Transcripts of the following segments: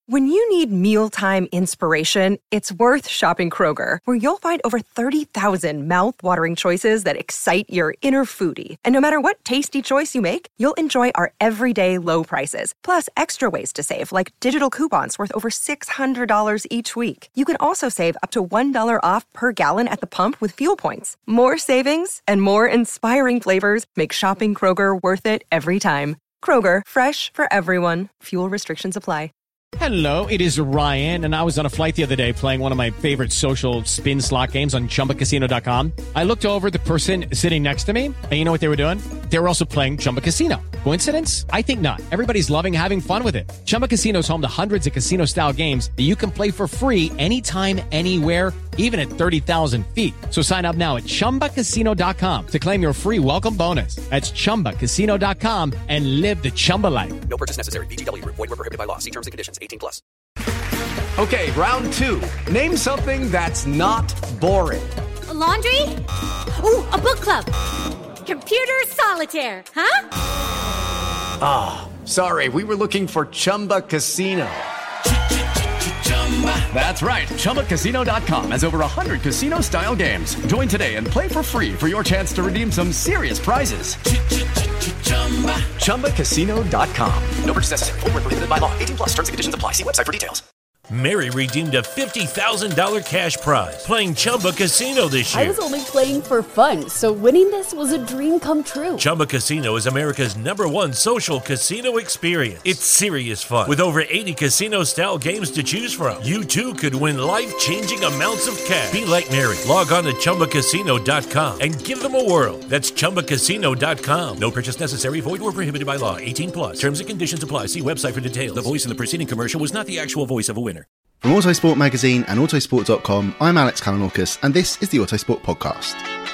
When you need mealtime inspiration, it's worth shopping Kroger, where you'll find over 30,000 mouth-watering choices that excite your inner foodie. And no matter what tasty choice you make, you'll enjoy our everyday low prices, plus extra ways to save, like digital coupons worth over $600 each week. You can also save up to $1 off per gallon at the pump with fuel points. More savings and more inspiring flavors make shopping Kroger worth it every time. Kroger, fresh for everyone. Fuel restrictions apply. Hello, it is Ryan, and I was on a flight the other day playing one of my favorite social spin slot games on ChumbaCasino.com. I looked over at the person sitting next to me, and you know what they were doing? They were also playing Chumba Casino. Coincidence? I think not. Everybody's loving having fun with it. Chumba Casino is home to hundreds of casino-style games that you can play for free anytime, anywhere, even at 30,000 feet. So sign up now at ChumbaCasino.com to claim your free welcome bonus. That's ChumbaCasino.com and live the Chumba life. No purchase necessary. VGW. Void where prohibited by law. See terms and conditions. 18+. Okay, round two. Name something that's not boring. A laundry? Ooh, a book club. Computer solitaire, huh? Ah, sorry. We were looking for Chumba Casino. That's right. ChumbaCasino.com has over 100 casino-style games. Join today and play for free for your chance to redeem some serious prizes. ChumbaCasino.com. No purchase necessary. Void where prohibited by law. 18+. Terms and conditions apply. See website for details. Mary redeemed a $50,000 cash prize playing Chumba Casino this year. I was only playing for fun, so winning this was a dream come true. Chumba Casino is America's #1 social casino experience. It's serious fun. With over 80 casino-style games to choose from, you too could win life-changing amounts of cash. Be like Mary. Log on to ChumbaCasino.com and give them a whirl. That's ChumbaCasino.com. No purchase necessary. Void where prohibited by law. 18+. Terms and conditions apply. See website for details. The voice in the preceding commercial was not the actual voice of a winner. From Autosport Magazine and Autosport.com, I'm Alex Kalinauckas, and this is the Autosport Podcast.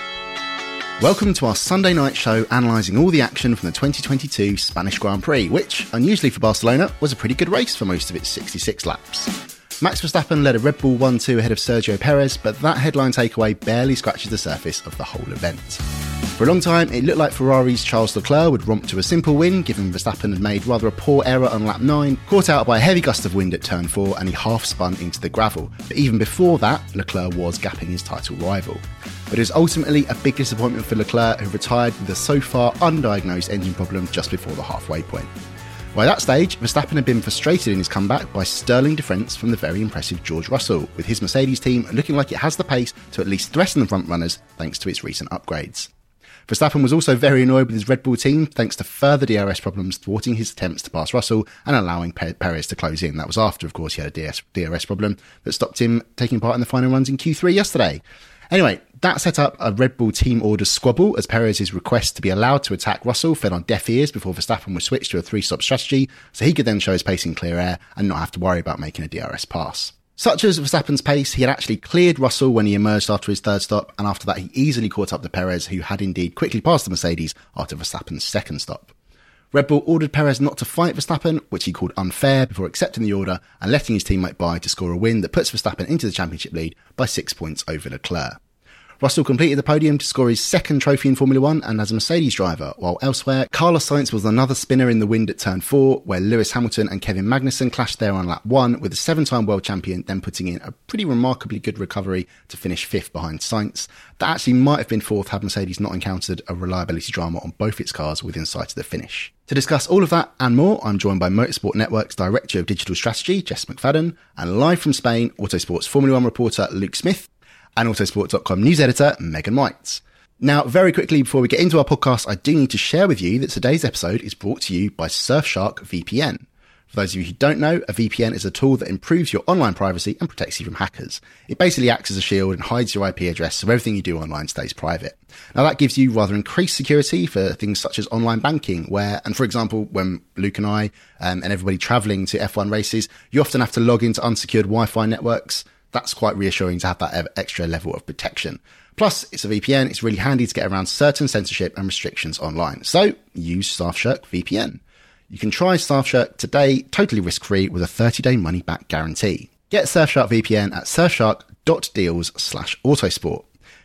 Welcome to our Sunday night show analysing all the action from the 2022 Spanish Grand Prix, which, unusually for Barcelona, was a pretty good race for most of its 66 laps. Max Verstappen led a Red Bull 1-2 ahead of Sergio Perez, but that headline takeaway barely scratches the surface of the whole event. For a long time, it looked like Ferrari's Charles Leclerc would romp to a simple win, given Verstappen had made rather a poor error on lap 9, caught out by a heavy gust of wind at turn 4, and he half-spun into the gravel. But even before that, Leclerc was gapping his title rival. But it was ultimately a big disappointment for Leclerc, who retired with a so far undiagnosed engine problem just before the halfway point. By that stage, Verstappen had been frustrated in his comeback by sterling defence from the very impressive George Russell, with his Mercedes team looking like it has the pace to at least threaten the front runners thanks to its recent upgrades. Verstappen was also very annoyed with his Red Bull team thanks to further DRS problems thwarting his attempts to pass Russell and allowing Perez to close in. That was after, of course, he had a DRS problem that stopped him taking part in the final runs in Q3 yesterday. Anyway, that set up a Red Bull team orders squabble as Perez's request to be allowed to attack Russell fell on deaf ears before Verstappen was switched to a 3-stop strategy so he could then show his pace in clear air and not have to worry about making a DRS pass. Such as Verstappen's pace, he had actually cleared Russell when he emerged after his third stop, and after that he easily caught up to Perez, who had indeed quickly passed the Mercedes after Verstappen's second stop. Red Bull ordered Perez not to fight Verstappen, which he called unfair, before accepting the order and letting his teammate by to score a win that puts Verstappen into the championship lead by 6 points over Leclerc. Russell completed the podium to score his second trophy in Formula 1 and as a Mercedes driver, while elsewhere, Carlos Sainz was another spinner in the wind at turn 4, where Lewis Hamilton and Kevin Magnussen clashed there on lap 1, with the 7-time world champion then putting in a pretty remarkably good recovery to finish 5th behind Sainz. That actually might have been 4th had Mercedes not encountered a reliability drama on both its cars within sight of the finish. To discuss all of that and more, I'm joined by Motorsport Network's Director of Digital Strategy, Jess McFadden, and live from Spain, Autosport's Formula 1 reporter Luke Smith, and Autosport.com news editor Megan White. Now, very quickly before we get into our podcast, I do need to share with you that today's episode is brought to you by Surfshark VPN. For those of you who don't know, a VPN is a tool that improves your online privacy and protects you from hackers. It basically acts as a shield and hides your IP address so everything you do online stays private. Now that gives you rather increased security for things such as online banking where, and for example, when Luke and I and everybody travelling to F1 races, you often have to log into unsecured Wi-Fi networks. That's quite reassuring to have that extra level of protection. Plus, it's a VPN, it's really handy to get around certain censorship and restrictions online. So, use Surfshark VPN. You can try Surfshark today, totally risk-free, with a 30-day money-back guarantee. Get Surfshark VPN at surfshark.deals/autosport.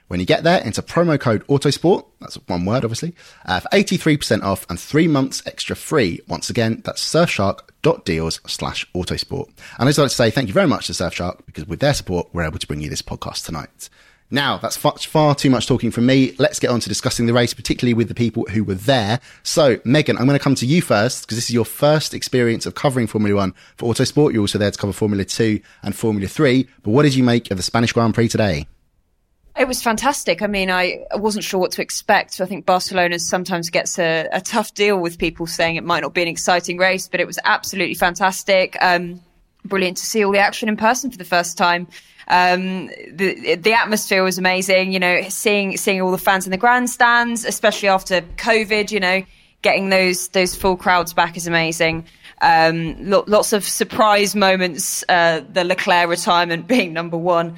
When you get there, enter promo code Autosport, that's one word obviously, for 83% off and 3 months extra free. Once again, that's surfshark.deals/autosport. And I'd just like to say thank you very much to Surfshark, because with their support, we're able to bring you this podcast tonight. Now, that's far too much talking from me. Let's get on to discussing the race, particularly with the people who were there. So, Megan, I'm going to come to you first, because this is your first experience of covering Formula 1 for Autosport. You're also there to cover Formula 2 and Formula 3. But what did you make of the Spanish Grand Prix today? It was fantastic. I mean, I wasn't sure what to expect. I think Barcelona sometimes gets a tough deal with people saying it might not be an exciting race, but it was absolutely fantastic. Brilliant to see all the action in person for the first time. The atmosphere was amazing, you know, seeing all the fans in the grandstands, especially after COVID, you know, getting those full crowds back is amazing. Lots of surprise moments, the Leclerc retirement being number one.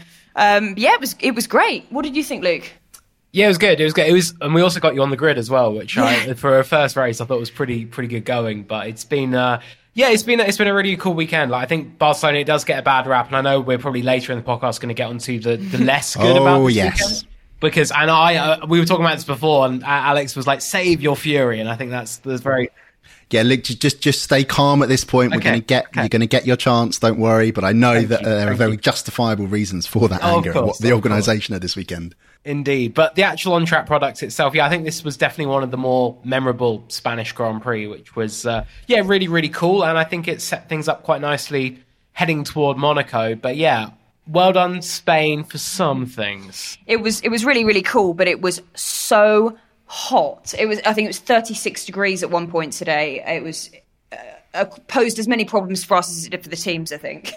It was great. What did you think, Luke? Yeah, it was good. And we also got you on the grid as well, which for a first race I thought was pretty good going. But it's been it's been a really cool weekend. Like, I think Barcelona, it does get a bad rap, and I know we're probably later in the podcast going to get onto the less good about this weekend. Because we were talking about this before, and Alex was like, "Save your fury," and I think that's very. Yeah, look, just stay calm at this point. You're going to get your chance. Don't worry. But I know that there are very justifiable reasons for that anger at what the organisation had this weekend. Indeed. But the actual on-track product itself, I think this was definitely one of the more memorable Spanish Grand Prix, which was, really, really cool. And I think it set things up quite nicely heading toward Monaco. But yeah, well done, Spain, for some things. It was really, really cool, but it was so hot. I think it was 36 degrees at one point today. It was posed as many problems for us as it did for the teams, I think.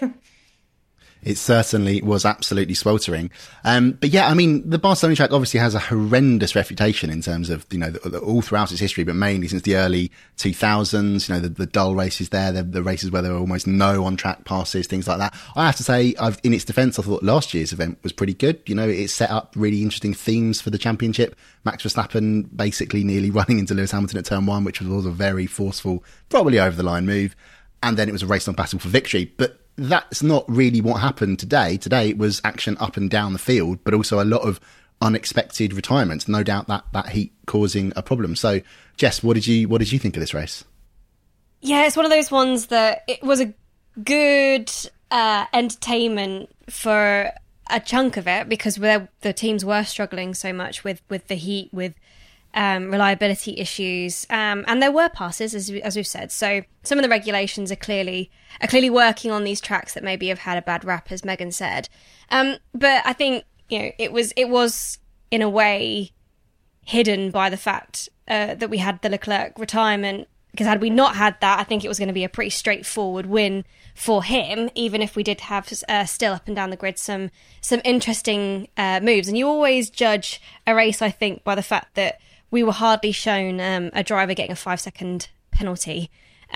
It certainly was absolutely sweltering. But yeah, I mean, the Barcelona track obviously has a horrendous reputation in terms of, you know, all throughout its history, but mainly since the early 2000s, you know, the dull races there, the races where there were almost no on-track passes, things like that. I have to say, in its defence, I thought last year's event was pretty good. You know, it set up really interesting themes for the championship. Max Verstappen basically nearly running into Lewis Hamilton at turn one, which was a very forceful, probably over-the-line move. And then it was a race on battle for victory. But that's not really what happened today. Today it was action up and down the field, but also a lot of unexpected retirements. No doubt that heat causing a problem. So, Jess, what did you think of this race? Yeah, it's one of those ones that it was a good entertainment for a chunk of it, because the teams were struggling so much with the heat, with reliability issues, and there were passes, as we've said. So some of the regulations are clearly working on these tracks that maybe have had a bad rap, as Megan said. But I think, you know, it was in a way hidden by the fact that we had the Leclerc retirement. Because had we not had that, I think it was going to be a pretty straightforward win for him, even if we did have still up and down the grid some interesting moves. And you always judge a race, I think, by the fact that we were hardly shown a driver getting a 5-second penalty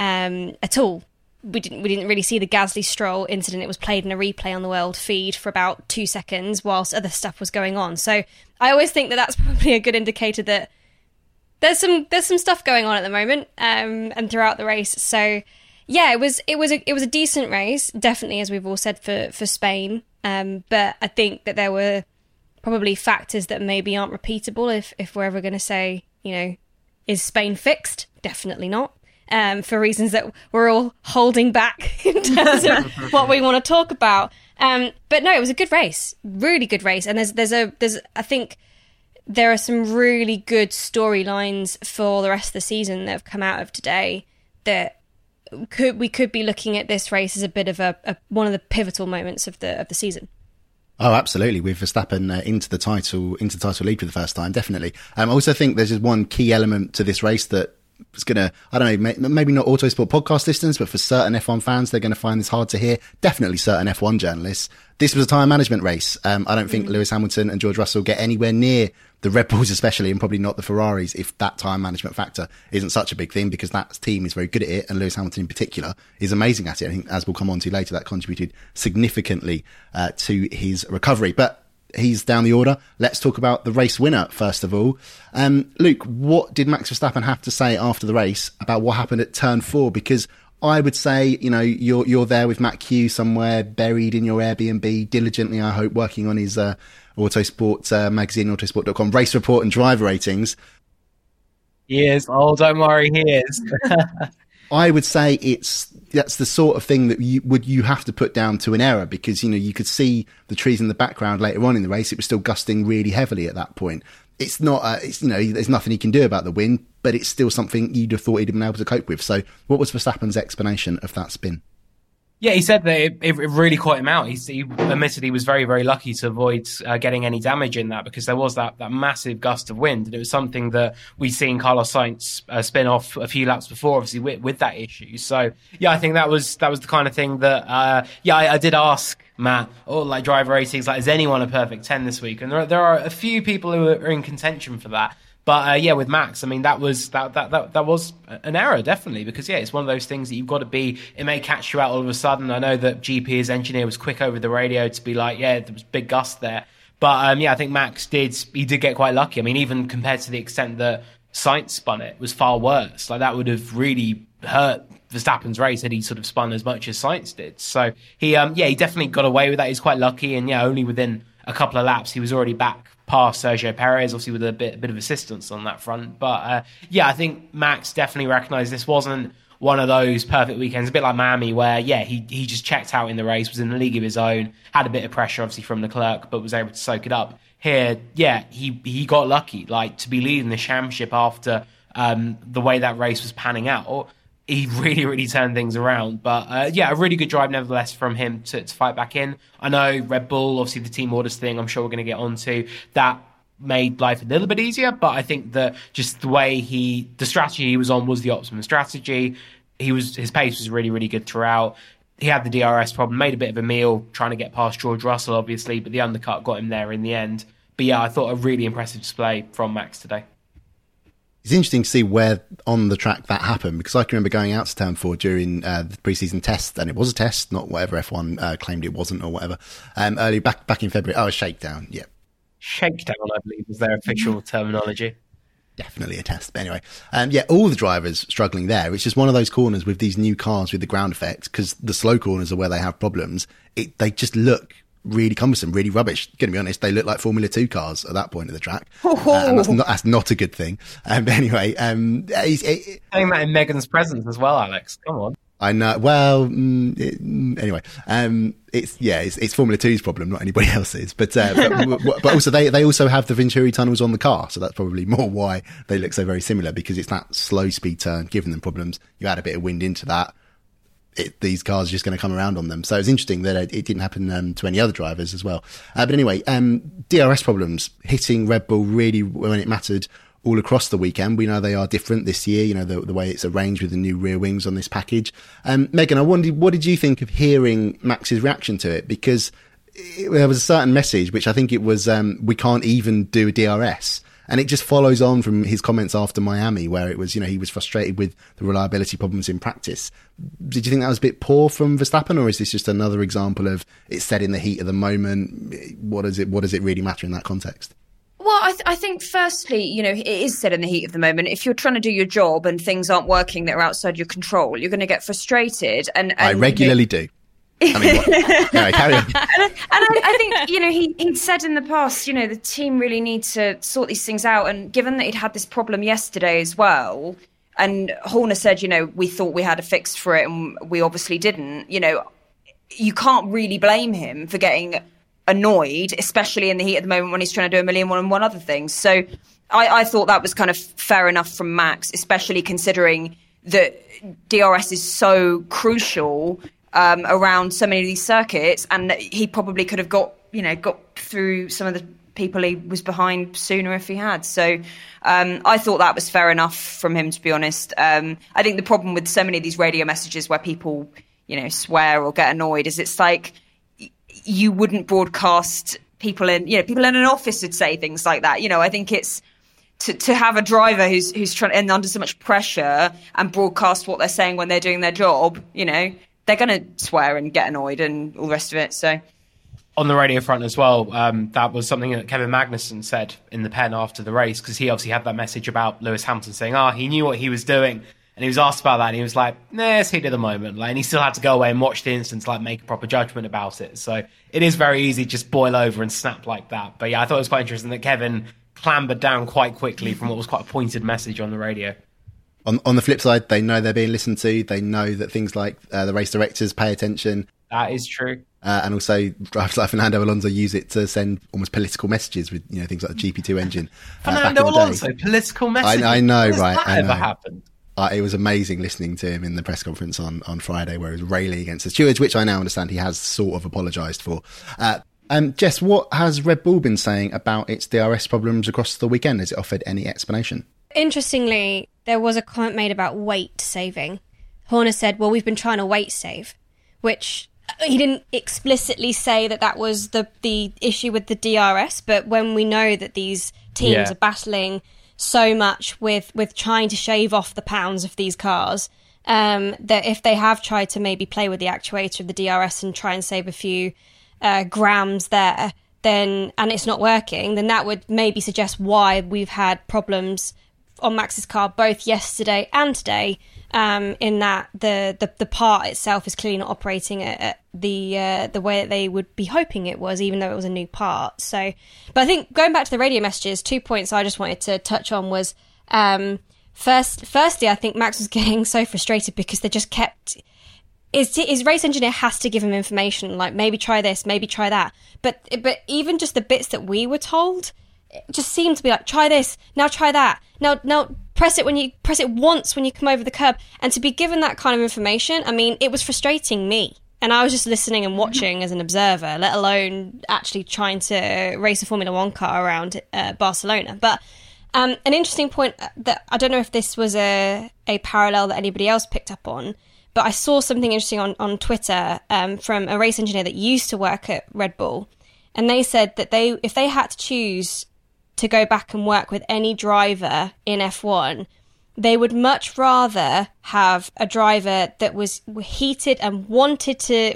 at all. We didn't really see the Gasly Stroll incident. It was played in a replay on the world feed for about 2 seconds whilst other stuff was going on. So I always think that that's probably a good indicator that there's some stuff going on at the moment and throughout the race. So yeah, it was a decent race, definitely, as we've all said, for Spain. But I think that there were probably factors that maybe aren't repeatable if we're ever going to say, you know, is Spain fixed? Definitely not. For reasons that we're all holding back in terms of what we want to talk about. But no, it was a good race, really good race. And there's I think there are some really good storylines for the rest of the season that have come out of today that we could be looking at this race as a bit of one of the pivotal moments of the season. Oh, absolutely. With Verstappen into the title lead for the first time, definitely. I also think there's just one key element to this race that is going to, I don't know, maybe not Autosport podcast listeners, but for certain F1 fans, they're going to find this hard to hear. Definitely certain F1 journalists. This was a tyre management race. I don't think Lewis Hamilton and George Russell get anywhere near the Red Bulls especially, and probably not the Ferraris, if that tyre management factor isn't such a big thing, because that team is very good at it, and Lewis Hamilton in particular is amazing at it. I think, as we'll come on to later, that contributed significantly to his recovery. But he's down the order. Let's talk about the race winner first of all. Luke, what did Max Verstappen have to say after the race about what happened at turn 4? Because I would say, you know, you're there with Matt Q somewhere buried in your Airbnb, diligently, I hope, working on his Autosport magazine, autosport.com, race report and driver ratings. He is. Oh, don't worry, he is. I would say that's the sort of thing that you have to put down to an error, because, you could see the trees in the background later on in the race. It was still gusting really heavily at that point. It's not, there's nothing he can do about the wind, but it's still something you'd have thought he'd have been able to cope with. So what was Verstappen's explanation of that spin? Yeah, he said that it really caught him out. He admitted he was very, very lucky to avoid getting any damage in that, because there was that massive gust of wind. And it was something that we'd seen Carlos Sainz spin off a few laps before, obviously, with that issue. So, yeah, I think that was the kind of thing that, I did ask Matt, like driver ratings, like, is anyone a perfect 10 this week? And there are a few people who are in contention for that. But with Max, I mean, that was an error, definitely, because it's one of those things that you've got to be. It may catch you out all of a sudden. I know that GP's engineer was quick over the radio to be like, there was big gust there. But I think Max did get quite lucky. I mean, even compared to the extent that Sainz spun it was far worse. Like, that would have really hurt Verstappen's race had he sort of spun as much as Sainz did. So he definitely got away with that. He's quite lucky, and only within a couple of laps he was already back past Sergio Perez, obviously with a bit of assistance on that front. But I think Max definitely recognised this wasn't one of those perfect weekends, a bit like Miami, where he just checked out in the race, was in a league of his own, had a bit of pressure obviously from Leclerc, but was able to soak it up. Here, he got lucky, like, to be leading the championship after the way that race was panning out. He really, really turned things around. But, a really good drive, nevertheless, from him to fight back in. I know Red Bull, obviously the team orders thing, I'm sure we're going to get onto, that made life a little bit easier. But I think that just the strategy he was on was the optimum strategy. His pace was really, really good throughout. He had the DRS problem, made a bit of a meal trying to get past George Russell, obviously, but the undercut got him there in the end. But I thought a really impressive display from Max today. It's interesting to see where on the track that happened, because I can remember going out to Turn 4 during the pre-season test, and it was a test, not whatever F1 claimed it wasn't or whatever, early back in February. Oh, a shakedown, yeah. Shakedown, I believe, is their official terminology. Definitely a test. But anyway, all the drivers struggling there. It's just one of those corners with these new cars with the ground effect, because the slow corners are where they have problems. They just look really cumbersome, really rubbish. Gonna be honest, they look like Formula 2 cars at that point of the track. That's not a good thing. But anyway, saying that in Megan's presence as well, Alex. Come on. I know. Well, anyway, it's Formula 2's problem, not anybody else's. But also they also have the Venturi tunnels on the car, so that's probably more why they look so very similar, because it's that slow speed turn giving them problems. You add a bit of wind into that, these cars are just going to come around on them. So it's interesting that it didn't happen to any other drivers as well. But anyway, DRS problems hitting Red Bull really when it mattered all across the weekend. We know they are different this year, the way it's arranged with the new rear wings on this package. Megan, I wondered, what did you think of hearing Max's reaction to it? Because there was a certain message, which I think it was, we can't even do a DRS. And it just follows on from his comments after Miami, where it was, he was frustrated with the reliability problems in practice. Did you think that was a bit poor from Verstappen, or is this just another example of it's set in the heat of the moment? What does it really matter in that context? Well, I think firstly, it is set in the heat of the moment. If you're trying to do your job and things aren't working that are outside your control, you're going to get frustrated. And I regularly do. I mean, anyway, carry on. And I think, he said in the past, the team really need to sort these things out. And given that he'd had this problem yesterday as well, and Horner said, we thought we had a fix for it and we obviously didn't, you can't really blame him for getting annoyed, especially in the heat of the moment when he's trying to do 1,000,001 other things. So I thought that was kind of fair enough from Max, especially considering that DRS is so crucial around so many of these circuits, and he probably could have got through some of the people he was behind sooner if he had. So I thought that was fair enough from him, to be honest. I think the problem with so many of these radio messages where people, swear or get annoyed is it's like you wouldn't broadcast people in an office would say things like that. I think it's to have a driver who's trying and under so much pressure and broadcast what they're saying when they're doing their job, they're going to swear and get annoyed and all the rest of it. So, on the radio front as well, that was something that Kevin Magnussen said in the pen after the race, because he obviously had that message about Lewis Hamilton saying, he knew what he was doing. And he was asked about that, and he was like, nah, it's heat of the moment. Like, and he still had to go away and watch the instance, like, make a proper judgment about it. So it is very easy to just boil over and snap like that. But yeah, I thought it was quite interesting that Kevin clambered down quite quickly from what was quite a pointed message on the radio. On the flip side, they know they're being listened to. They know that things like the race directors pay attention. That is true. And also, drivers like Fernando Alonso use it to send almost political messages with things like the GP2 engine. Fernando Alonso, political messages? I know, right? Has that ever happened? It was amazing listening to him in the press conference on Friday where he was railing against the stewards, which I now understand he has sort of apologised for. Jess, what has Red Bull been saying about its DRS problems across the weekend? Has it offered any explanation? Interestingly, there was a comment made about weight saving. Horner said, well, we've been trying to weight save, which he didn't explicitly say that was the issue with the DRS, but when we know that these teams are battling so much with trying to shave off the pounds of these cars, that if they have tried to maybe play with the actuator of the DRS and try and save a few grams there, then and it's not working, then that would maybe suggest why we've had problems on Max's car both yesterday and today, in that the part itself is clearly not operating at the way that they would be hoping it was, even though it was a new part. So, but I think going back to the radio messages, 2 points I just wanted to touch on was firstly, I think Max was getting so frustrated because they just kept. His race engineer has to give him information, like maybe try this, maybe try that. But even just the bits that we were told, it just seemed to be like, try this, now try that, now press it once when you come over the curb. And to be given that kind of information, I mean, it was frustrating me. And I was just listening and watching as an observer, let alone actually trying to race a Formula One car around Barcelona. But an interesting point that I don't know if this was a parallel that anybody else picked up on, but I saw something interesting on Twitter from a race engineer that used to work at Red Bull. And they said that if they had to choose to go back and work with any driver in F1, they would much rather have a driver that was heated and wanted to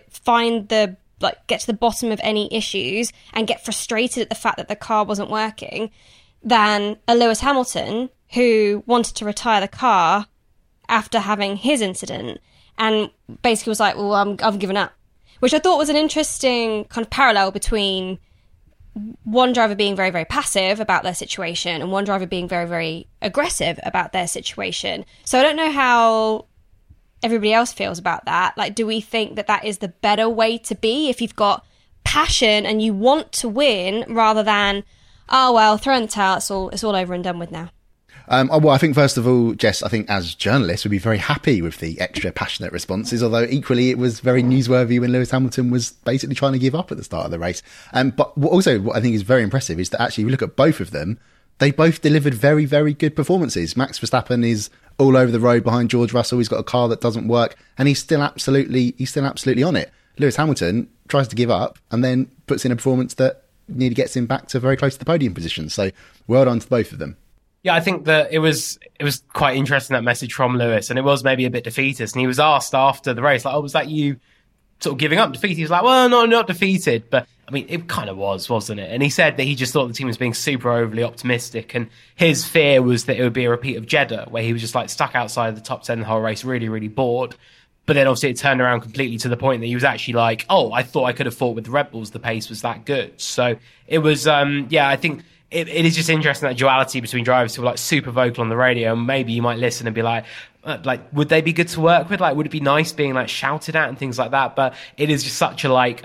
get to the bottom of any issues and get frustrated at the fact that the car wasn't working than a Lewis Hamilton who wanted to retire the car after having his incident and basically was like, well, I've given up. Which I thought was an interesting kind of parallel between one driver being very, very passive about their situation and one driver being very, very aggressive about their situation. So I don't know how everybody else feels about that. Like, do we think that is the better way to be if you've got passion and you want to win rather than, oh, well, throw in the towel, it's all over and done with now? Well, I think first of all, Jess, I think as journalists we'd be very happy with the extra passionate responses, although equally it was very newsworthy when Lewis Hamilton was basically trying to give up at the start of the race. But also what I think is very impressive is that actually if you look at both of them, they both delivered very, very good performances. Max Verstappen is all over the road behind George Russell. He's got a car that doesn't work and he's still absolutely on it. Lewis Hamilton tries to give up and then puts in a performance that nearly gets him back to very close to the podium position. So well done to both of them. Yeah, I think that it was quite interesting, that message from Lewis, and it was maybe a bit defeatist. And he was asked after the race, like, oh, was that you sort of giving up, defeated? He was like, well, no, not defeated. But, I mean, it kind of was, wasn't it? And he said that he just thought the team was being super overly optimistic. And his fear was that it would be a repeat of Jeddah, where he was just like stuck outside the top 10 the whole race, really, really bored. But then obviously it turned around completely to the point that he was actually like, oh, I thought I could have fought with the Red Bulls. The pace was that good. So it was, I think it is just interesting, that duality between drivers who are like super vocal on the radio, and maybe you might listen and be like, would they be good to work with? Like, would it be nice being like shouted at and things like that? But it is just such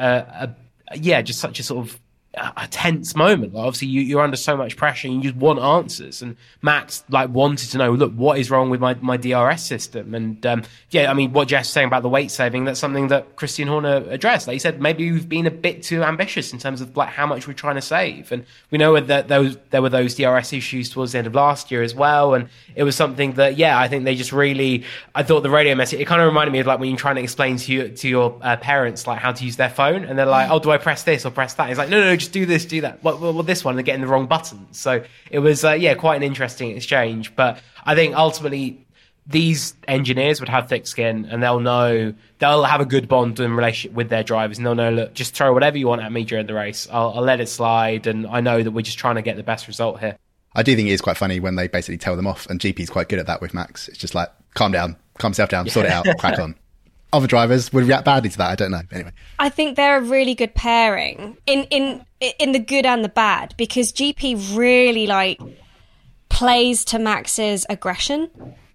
just such a sort of a tense moment. Like, obviously you're under so much pressure and you just want answers. And Max wanted to know, look, what is wrong with my DRS system? And I mean, what Jess was saying about the weight saving, that's something that Christian Horner addressed. Like he said, maybe we've been a bit too ambitious in terms of how much we're trying to save. And we know that there were those DRS issues towards the end of last year as well. And it was something that, I think they just really, I thought the radio message, it kind of reminded me of when you're trying to explain to your parents how to use their phone, and they're like, oh, do I press this or press that? It's like, no, just do this, do that. Well, this one, they're getting the wrong button. So it was, quite an interesting exchange. But I think ultimately these engineers would have thick skin, and they'll have a good bond in relationship with their drivers, and they'll know, look, just throw whatever you want at me during the race. I'll let it slide, and I know that we're just trying to get the best result here. I do think it is quite funny when they basically tell them off, and GP's quite good at that with Max. It's just like, calm down, calm yourself down, sort it out, crack on. Other drivers would react badly to that, I don't know. Anyway, I think they're a really good pairing in the good and the bad, because GP really like plays to Max's aggression.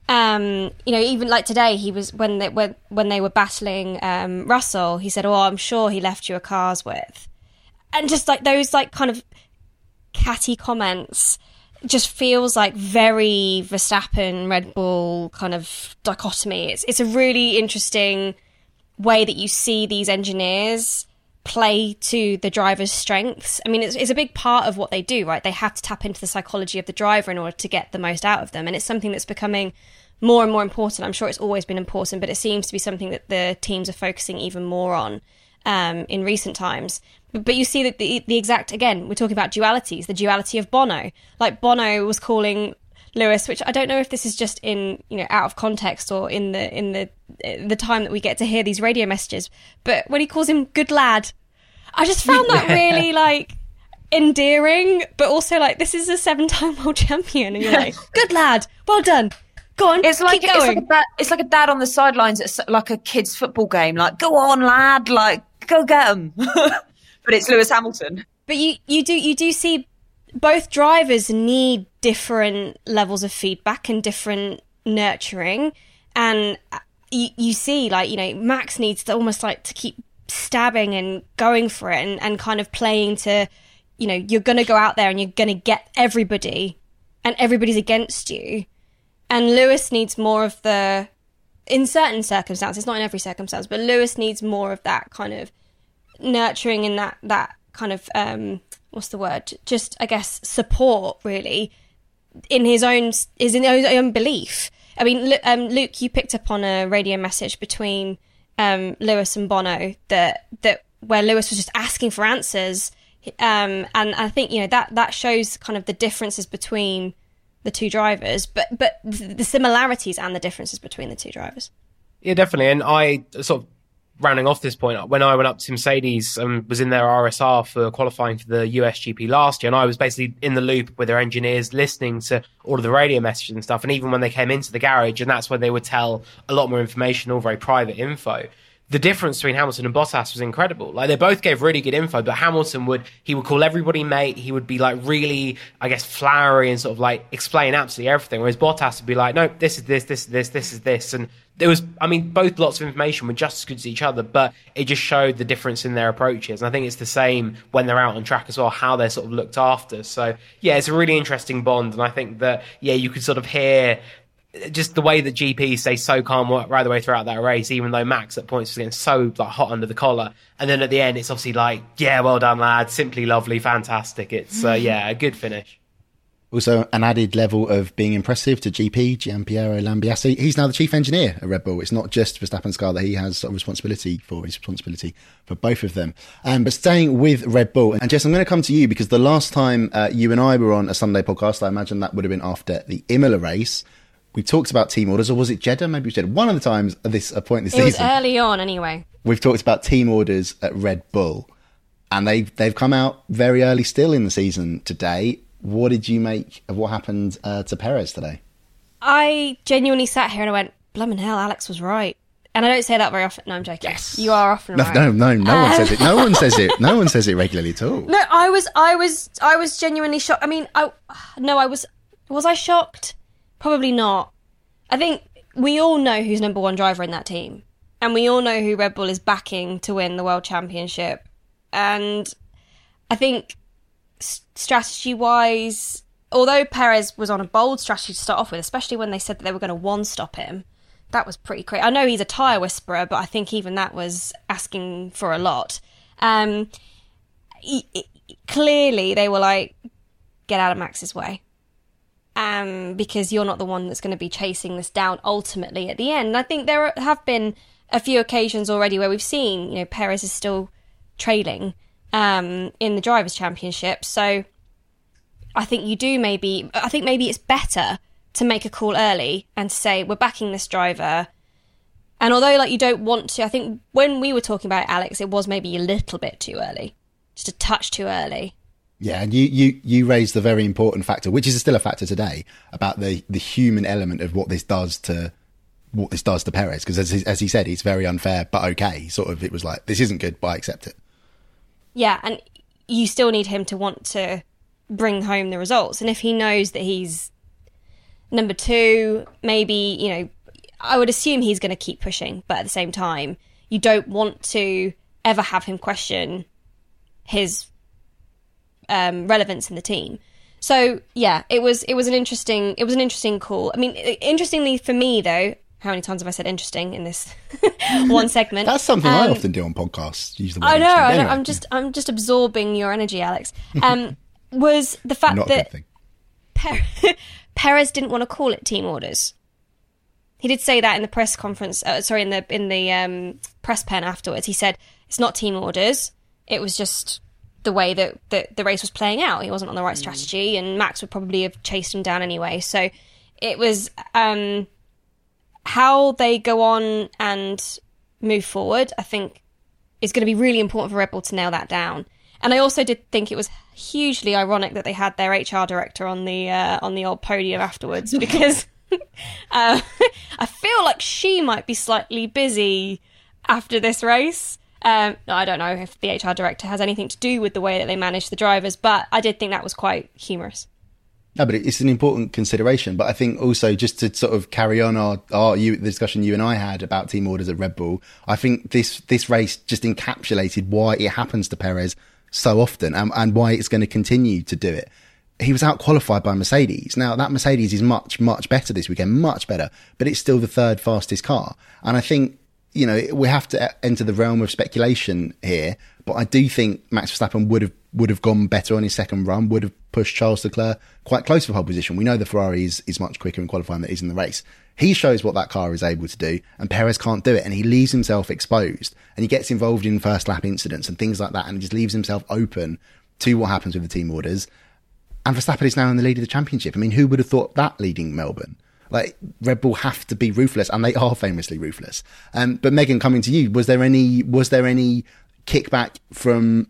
Even like today, he was when they were battling Russell, he said, "Oh, I'm sure he left you a cars with," and just like those like kind of catty comments just feels like very Verstappen Red Bull kind of dichotomy. It's a really interesting way that you see these engineers play to the driver's strengths. I mean, it's a big part of what they do, right? They have to tap into the psychology of the driver in order to get the most out of them, and it's something that's becoming more and more important. I'm sure it's always been important, but it seems to be something that the teams are focusing even more on in recent times. But you see that the exact, again, we're talking about dualities, the duality of Bono. Like Bono was calling Lewis, which I don't know if this is just in, out of context or in the time that we get to hear these radio messages, but when he calls him good lad, I just found that really like endearing, but also like, this is a 7-time world champion, and you're like, good lad, well done. Go on, it's like keep going. It's like a dad on the sidelines at like a kid's football game, like, go on, lad, like, go get him. But it's Lewis Hamilton. But you do see both drivers need different levels of feedback and different nurturing, and you see like Max needs to almost like to keep stabbing and going for it and kind of playing to you're going to go out there and you're going to get everybody and everybody's against you, and Lewis needs more of the, in certain circumstances, not in every circumstance, but Lewis needs more of that kind of nurturing and that kind of what's the word, just I guess support, really, in his own belief. I mean, Luke, you picked up on a radio message between Lewis and Bono that where Lewis was just asking for answers, and I think that shows kind of the differences between the two drivers, but the similarities and the differences between the two drivers. Yeah, definitely. And I sort of, rounding off this point, when I went up to Mercedes and was in their RSR for qualifying for the US GP last year, and I was basically in the loop with their engineers listening to all of the radio messages and stuff, and even when they came into the garage, and that's when they would tell a lot more information, all very private info. The difference between Hamilton and Bottas was incredible. Like, they both gave really good info, but Hamilton would call everybody mate. He would be like really, I guess, flowery and sort of like explain absolutely everything. Whereas Bottas would be like, no, this is this, this is this, this is this. And there was, I mean, both lots of information were just as good as each other, but it just showed the difference in their approaches. And I think it's the same when they're out on track as well, how they're sort of looked after. So yeah, it's a really interesting bond. And I think that, yeah, you could sort of hear just the way that GP stays so calm right the way throughout that race, even though Max at points was getting so like hot under the collar, and then at the end it's obviously like, yeah, well done lad, simply lovely, fantastic. It's yeah, a good finish. Also, an added level of being impressive to GP, Gianpiero Lambiase. He's now the chief engineer at Red Bull. It's not just Verstappen's car that he has sort of responsibility for. His responsibility for both of them. But staying with Red Bull, and Jess, I'm going to come to you because the last time you and I were on a Sunday podcast, I imagine that would have been after the Imola race. We talked about team orders, or was it Jeddah? Maybe it was Jeddah. One of the times at this point this season. It was early on, anyway. We've talked about team orders at Red Bull, and they've come out very early still in the season today. What did you make of what happened to Perez today? I genuinely sat here and I went, "Bloomin' hell, Alex was right." And I don't say that very often. No, I'm joking. Yes, you are often right. No one says it. No one says it. No one says it regularly at all. No, I was genuinely shocked. I mean, was I shocked? Probably not. I think we all know who's number one driver in that team. And we all know who Red Bull is backing to win the World Championship. And I think strategy-wise, although Perez was on a bold strategy to start off with, especially when they said that they were going to one-stop him, that was pretty crazy. I know he's a tyre whisperer, but I think even that was asking for a lot. Clearly, they were like, get out of Max's way. Because you're not the one that's going to be chasing this down ultimately at the end. And I think there have been a few occasions already where we've seen, Perez is still trailing in the Drivers' Championship. So I think maybe it's better to make a call early and say, we're backing this driver. And although you don't want to, I think when we were talking about it, Alex, it was maybe a little bit too early, just a touch too early. Yeah, and you raised the very important factor, which is still a factor today, about the human element of what this does to Perez. Because as he said, it's very unfair, but okay. Sort of, it was like, this isn't good, but I accept it. Yeah, and you still need him to want to bring home the results. And if he knows that he's number 2, maybe, I would assume he's going to keep pushing. But at the same time, you don't want to ever have him question his relevance in the team. So yeah, it was an interesting call. I mean, interestingly for me though, how many times have I said interesting in this one segment? That's something I often do on podcasts. Use the word I know. anyway. I'm just absorbing your energy, Alex. Was the fact Not that a good thing. Perez didn't want to call it team orders. He did say that in the press conference. In the press pen afterwards. He said it's not team orders. It was just the way that the race was playing out. He wasn't on the right strategy, and Max would probably have chased him down anyway. So it was how they go on and move forward, I think, is going to be really important for Red Bull to nail that down. And I also did think it was hugely ironic that they had their HR director on the old podium afterwards, because I feel like she might be slightly busy after this race. I don't know if the HR director has anything to do with the way that they manage the drivers, but I did think that was quite humorous. No, but it's an important consideration. But I think also, just to sort of carry on the discussion you and I had about team orders at Red Bull, I think this race just encapsulated why it happens to Perez so often, and why it's going to continue to do it. He was out-qualified by Mercedes. Now, that Mercedes is much, much better this weekend, much better, but it's still the 3rd fastest car. And I think, we have to enter the realm of speculation here, but I do think Max Verstappen would have gone better on his second run, would have pushed Charles Leclerc quite close to pole position. We know the Ferrari is much quicker in qualifying than it is in the race. He shows what that car is able to do, and Perez can't do it, and he leaves himself exposed, and he gets involved in first lap incidents and things like that, and he just leaves himself open to what happens with the team orders. And Verstappen is now in the lead of the championship. I mean, who would have thought that leading Melbourne? Like, Red Bull have to be ruthless, and they are famously ruthless. But Megan, coming to you, was there any kickback from,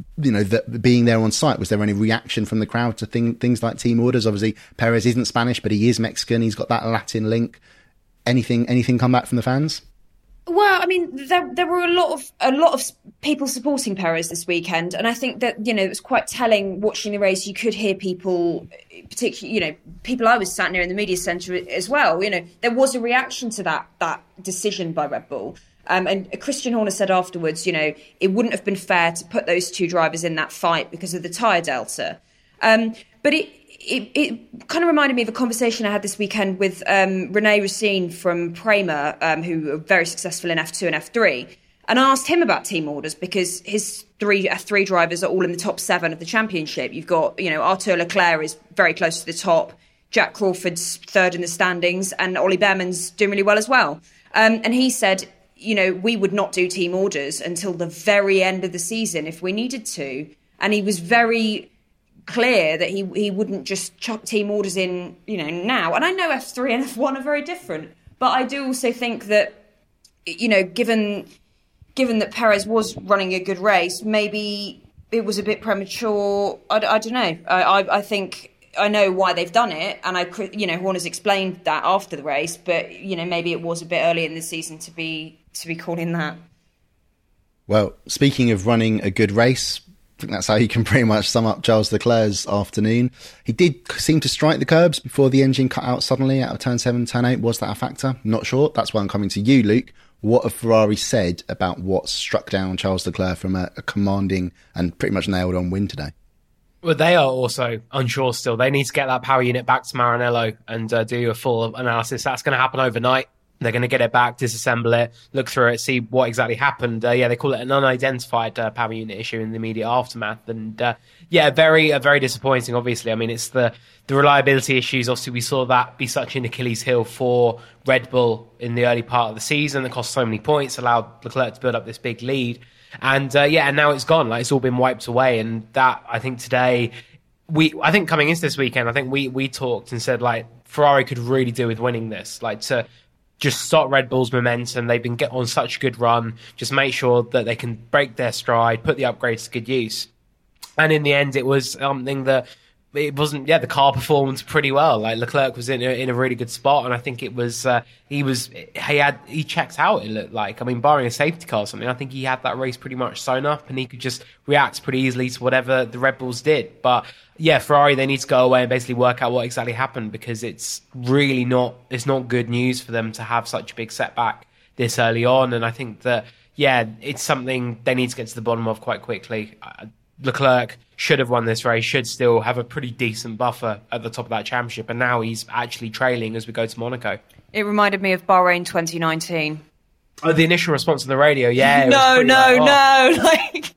being there on site? Was there any reaction from the crowd to things like team orders? Obviously, Perez isn't Spanish, but he is Mexican. He's got that Latin link. Anything come back from the fans? Well, I mean, there were a lot of people supporting Perez this weekend, and I think that it was quite telling watching the race. You could hear people, particularly people I was sat near in the media centre as well. There was a reaction to that decision by Red Bull, and Christian Horner said afterwards, it wouldn't have been fair to put those two drivers in that fight because of the tyre delta, but it kind of reminded me of a conversation I had this weekend with René Racine from Prema, who are very successful in F2 and F3. And I asked him about team orders because his F3 drivers are all in the top 7 of the championship. You've got, Arthur Leclerc is very close to the top. Jack Crawford's 3rd in the standings, and Ollie Behrman's doing really well as well. And he said, we would not do team orders until the very end of the season if we needed to. And he was very clear that he wouldn't just chuck team orders in, now. And I know F3 and F1 are very different, but I do also think that, given that Perez was running a good race, maybe it was a bit premature. I don't know. I think I know why they've done it, and Horner's explained that after the race, but maybe it was a bit early in the season to be calling that. Well, speaking of running a good race, I think that's how you can pretty much sum up Charles Leclerc's afternoon. He did seem to strike the curbs before the engine cut out suddenly out of turn 7, turn 8. Was that a factor? Not sure. That's why I'm coming to you, Luke. What have Ferrari said about what struck down Charles Leclerc from a commanding and pretty much nailed on win today? Well, they are also unsure still. They need to get that power unit back to Maranello and do a full analysis. That's going to happen overnight. They're going to get it back, disassemble it, look through it, see what exactly happened. They call it an unidentified power unit issue in the immediate aftermath. And very disappointing, obviously. I mean, it's the reliability issues. Obviously, we saw that be such an Achilles heel for Red Bull in the early part of the season that cost so many points, allowed Leclerc to build up this big lead. And and now it's gone. Like, it's all been wiped away. And that, I think today, I think coming into this weekend, I think we talked and said, like, Ferrari could really do with winning this. Like, to just stop Red Bull's momentum. They've been on such a good run. Just make sure that they can break their stride, put the upgrades to good use. And in the end, it was something that it wasn't. Yeah, the car performed pretty well. Like Leclerc was in a really good spot, and I think it was he checked out. It looked like. I mean, barring a safety car or something, I think he had that race pretty much sewn up, and he could just react pretty easily to whatever the Red Bulls did. But yeah, Ferrari, they need to go away and basically work out what exactly happened, because it's really not good news for them to have such a big setback this early on. And I think that it's something they need to get to the bottom of quite quickly. Leclerc should have won this race, should still have a pretty decent buffer at the top of that championship, and now he's actually trailing as we go to Monaco. It reminded me of Bahrain 2019. Oh, the initial response on the radio, yeah. No. Like,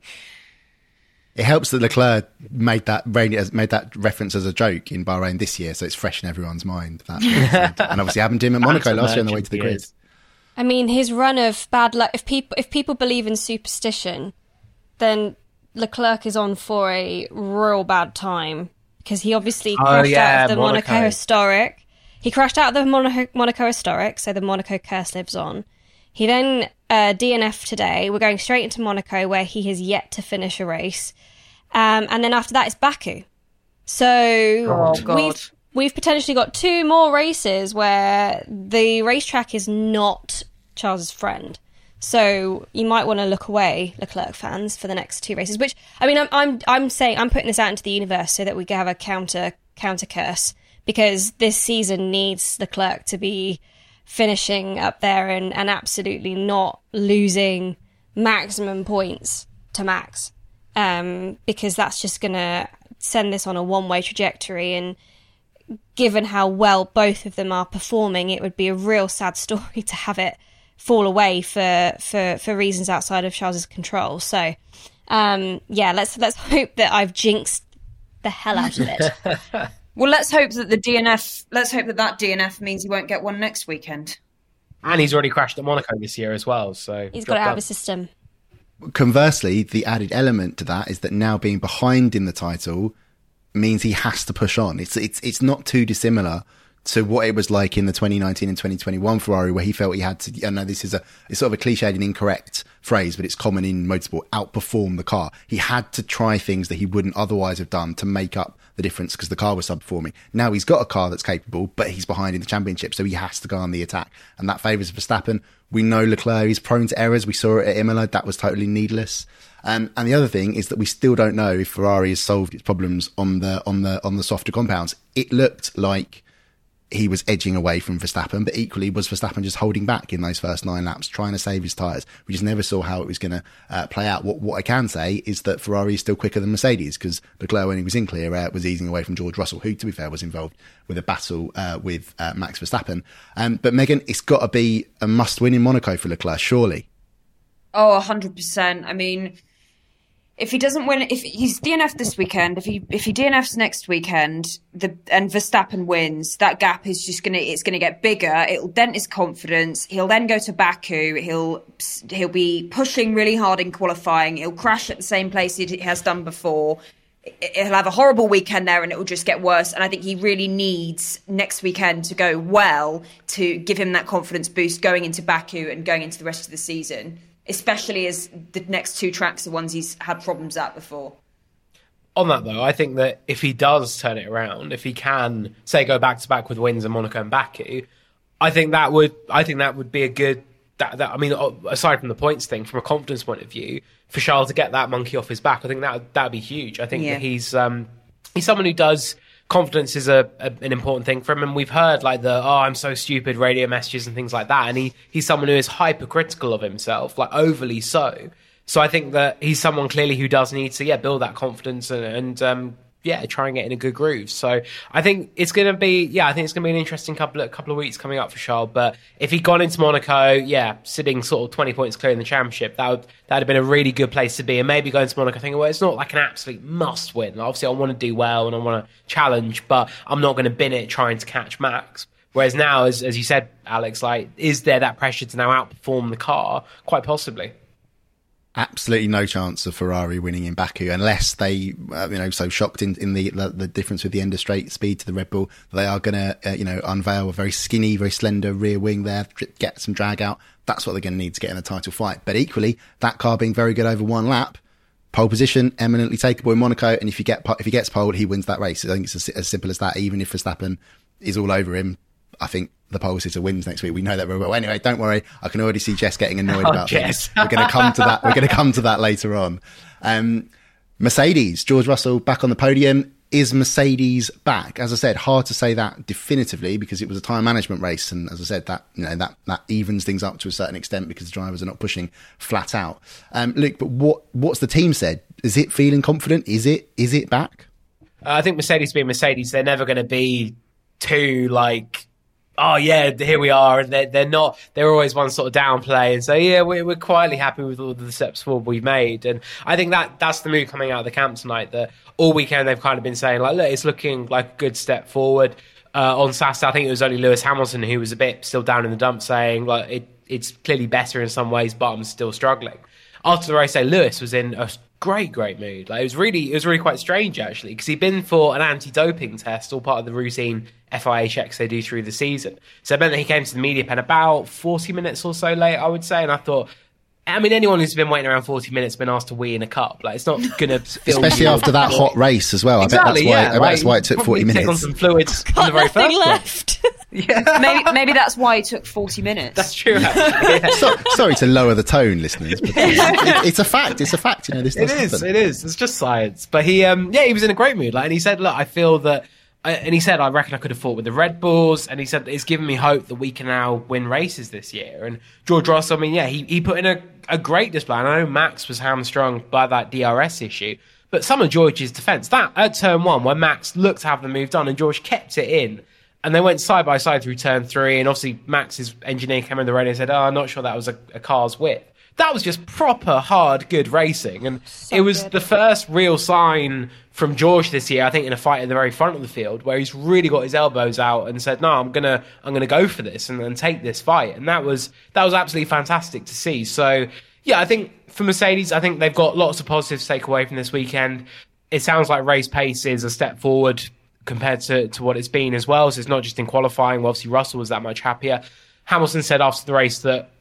it helps that Leclerc made that reference as a joke in Bahrain this year, so it's fresh in everyone's mind. And obviously happened to him at Monaco last year on the way to the grid. I mean, his run of bad luck. If people believe in superstition, then Leclerc is on for a real bad time, because he obviously crashed out of the Monaco Historic. He crashed out of the Monaco Historic, so the Monaco curse lives on. He then DNF'd today. We're going straight into Monaco, where he has yet to finish a race. And then after that, it's Baku. So we've potentially got 2 more races where the racetrack is not Charles's friend. So you might want to look away, Leclerc fans, for the next 2 races. Which, I mean, I'm saying, I'm putting this out into the universe so that we can have a counter curse, because this season needs Leclerc to be finishing up there and absolutely not losing maximum points to Max, because that's just going to send this on a one-way trajectory. And given how well both of them are performing, it would be a real sad story to have it fall away for reasons outside of Charles's control. So, let's hope that I've jinxed the hell out of it. Well, let's hope that that DNF means he won't get one next weekend. And he's already crashed at Monaco this year as well, so he's got it out of his system. Conversely, the added element to that is that now being behind in the title means he has to push on. It's not too dissimilar to what it was like in the 2019 and 2021 Ferrari, where he felt he had to, I know this is it's sort of a cliched and incorrect phrase, but it's common in motorsport, outperform the car. He had to try things that he wouldn't otherwise have done to make up the difference, because the car was subperforming. Now he's got a car that's capable, but he's behind in the championship, so he has to go on the attack, and that favours Verstappen. We know Leclerc is prone to errors. We saw it at Imola. That was totally needless. And the other thing is that we still don't know if Ferrari has solved its problems on the softer compounds. It looked like he was edging away from Verstappen, but equally was Verstappen just holding back in those first 9 laps, trying to save his tyres. We just never saw how it was going to play out. What I can say is that Ferrari is still quicker than Mercedes, because Leclerc, when he was in clear air, was easing away from George Russell, who, to be fair, was involved with a battle with Max Verstappen. But Megan, it's got to be a must-win in Monaco for Leclerc, surely. Oh, 100%. I mean, if he doesn't win, if he's DNF'd this weekend, if he DNFs next weekend, and Verstappen wins, that gap is just gonna get bigger. It'll dent his confidence. He'll then go to Baku. He'll be pushing really hard in qualifying. He'll crash at the same place he has done before. He'll have a horrible weekend there, and it will just get worse. And I think he really needs next weekend to go well to give him that confidence boost going into Baku and going into the rest of the season, especially as the next 2 tracks are ones he's had problems at before. On that, though, I think that if he does turn it around, if he can, say, go back-to-back with wins in Monaco and Baku, I think that would be a good... I mean, aside from the points thing, from a confidence point of view, for Charles to get that monkey off his back, I think that would be huge. I think that he's someone who does... Confidence is an important thing for him, and we've heard like I'm so stupid radio messages and things like that, and he's someone who is hypercritical of himself, like overly so. So I think that he's someone clearly who does need to build that confidence and try and get in a good groove. So I think it's going to be an interesting couple of weeks coming up for Charles. But if he'd gone into Monaco, sitting sort of 20 points clear in the championship, that'd have been a really good place to be. And maybe going to Monaco thinking, well, it's not like an absolute must win. Obviously, I want to do well and I want to challenge, but I'm not going to bin it trying to catch Max. Whereas now, as you said, Alex, like, is there that pressure to now outperform the car? Quite possibly. Absolutely no chance of Ferrari winning in Baku unless they, so shocked in the difference with the end of straight speed to the Red Bull, they are going to, unveil a very skinny, very slender rear wing there, get some drag out. That's what they're going to need to get in a title fight. But equally, that car being very good over 1 lap pole position, eminently takeable in Monaco, and if he gets pole, he wins that race. I think it's as simple as that. Even if Verstappen is all over him, I think the pole sitter wins next week. We know that very well. Anyway, don't worry. I can already see Jess getting annoyed about Jess. things. We're going to come to that. We're going to come to that later on. Mercedes, George Russell back on the podium. Is Mercedes back? As I said, hard to say that definitively because it was a tyre management race, and as I said, that that evens things up to a certain extent because the drivers are not pushing flat out. Luke, but what's the team said? Is it feeling confident? Is it back? I think Mercedes being Mercedes, they're never going to be too like, oh yeah, here we are, and they're not. They're always one sort of downplay and say, yeah, we're quietly happy with all the steps forward we've made. And I think that's the mood coming out of the camp tonight. That all weekend they've kind of been saying like, look, it's looking like a good step forward. On Saturday, I think it was only Lewis Hamilton who was a bit still down in the dumps, saying like it's clearly better in some ways, but I'm still struggling. After the race day, Lewis was in a great mood. Like it was really quite strange actually, because he'd been for an anti-doping test, all part of the routine FIA checks they do through the season. So it meant that he came to the media pen about 40 minutes or so late, I would say. And I thought, I mean, anyone who's been waiting around 40 minutes been asked to wee in a cup. Like, it's not going to feel... Especially after that hot race as well. Exactly, I bet that's why it took 40 minutes. Take on some fluids on the very first left. Yeah. Maybe that's why it took 40 minutes. That's true, actually. Yeah. Sorry to lower the tone, listeners, but it's a fact. It's a fact. You know, this does happen. It is. It's just science. But he was in a great mood. Like, and he said, look, I feel that... And he said, I reckon I could have fought with the Red Bulls. And he said, it's given me hope that we can now win races this year. And George Russell, I mean, yeah, he put in a great display. And I know Max was hamstrung by that DRS issue. But some of George's defence, that at turn 1, where Max looked to have the move done and George kept it in. And they went side by side through turn 3. And obviously Max's engineer came on the radio and said, I'm not sure that was a car's width. That was just proper hard, good racing. And it was the first real sign from George this year, I think, in a fight at the very front of the field, where he's really got his elbows out and said, no, I'm gonna go for this and take this fight. And that was absolutely fantastic to see. So yeah, I think for Mercedes, I think they've got lots of positives to take away from this weekend. It sounds like race pace is a step forward compared to what it's been as well. So it's not just in qualifying. Well, obviously Russell was that much happier. Hamilton said after the race that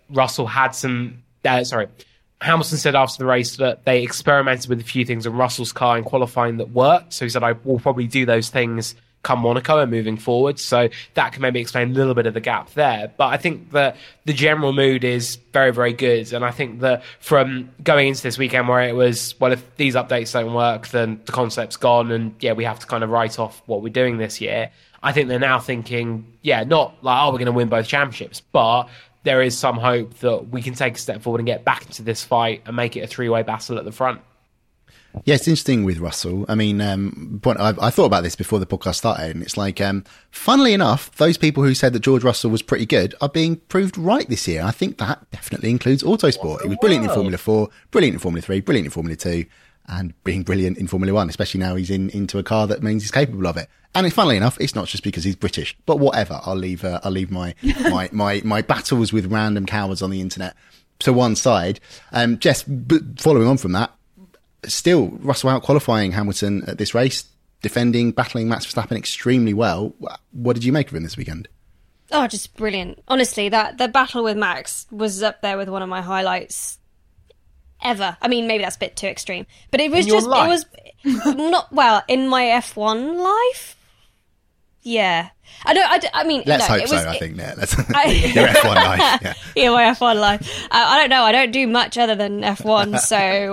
Hamilton said after the race that they experimented with a few things in Russell's car in qualifying that worked. So he said, I will probably do those things come Monaco and moving forward. So that can maybe explain a little bit of the gap there. But I think that the general mood is very, very good. And I think that from going into this weekend where it was, well, if these updates don't work, then the concept's gone. And yeah, we have to kind of write off what we're doing this year. I think they're now thinking, yeah, not like, we're going to win both championships, but there is some hope that we can take a step forward and get back into this fight and make it a three-way battle at the front. Yeah, it's interesting with Russell. I mean, I thought about this before the podcast started, and it's like, funnily enough, those people who said that George Russell was pretty good are being proved right this year. I think that definitely includes Autosport. He was brilliant in Formula 4, brilliant in Formula 3, brilliant in Formula 2, and being brilliant in Formula 1, especially now he's into a car that means he's capable of it. And funnily enough, it's not just because he's British, but whatever. I'll leave my battles with random cowards on the internet to one side. Jess, following on from that, still Russell out qualifying Hamilton at this race, defending, battling Max Verstappen extremely well. What did you make of him this weekend? Oh, just brilliant. Honestly, the battle with Max was up there with one of my highlights ever. I mean, maybe that's a bit too extreme, but it was it was not, well, in my F1 life. Yeah. I mean, let's hope so, I think. Yeah, your F1 life. Yeah, my F1 life. I don't know. I don't do much other than F1. So,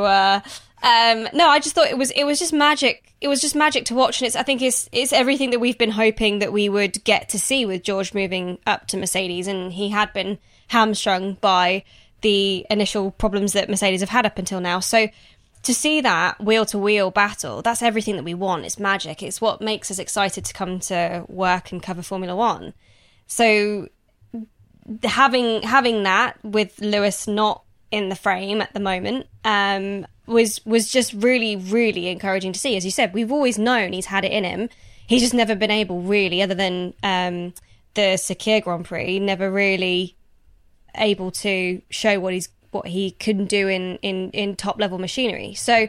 no, I just thought it was just magic. It was just magic to watch. And I think it's everything that we've been hoping that we would get to see with George moving up to Mercedes. And he had been hamstrung by the initial problems that Mercedes have had up until now. So to see that wheel-to-wheel battle, that's everything that we want. It's magic. It's what makes us excited to come to work and cover Formula One. So having that with Lewis not in the frame at the moment was just really, really encouraging to see. As you said, we've always known he's had it in him. He's just never been able, really, other than the Sakir Grand Prix, never really able to show what he can do in top level machinery. So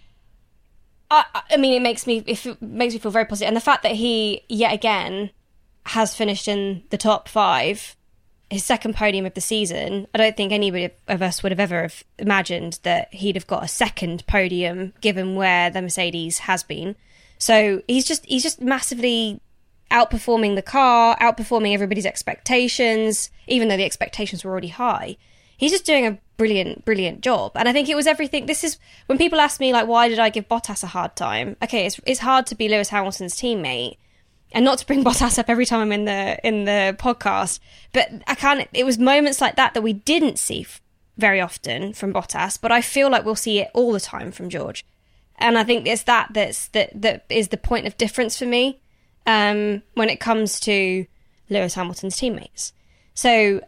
I mean, it makes me feel very positive. And the fact that he yet again has finished in the top 5 his second podium of the season. I don't think anybody of us would have ever have imagined that he'd have got a second podium given where the Mercedes has been. So he's just massively outperforming the car, outperforming everybody's expectations, even though the expectations were already high. He's just doing a brilliant job. And I think it was everything. This is when people ask me, like, why did I give Bottas a hard time? Okay, it's hard to be Lewis Hamilton's teammate. And not to bring Bottas up every time I'm in the podcast, but it was moments like that we didn't see very often from Bottas, but I feel like we'll see it all the time from George. And I think it's that is the point of difference for me when it comes to Lewis Hamilton's teammates. So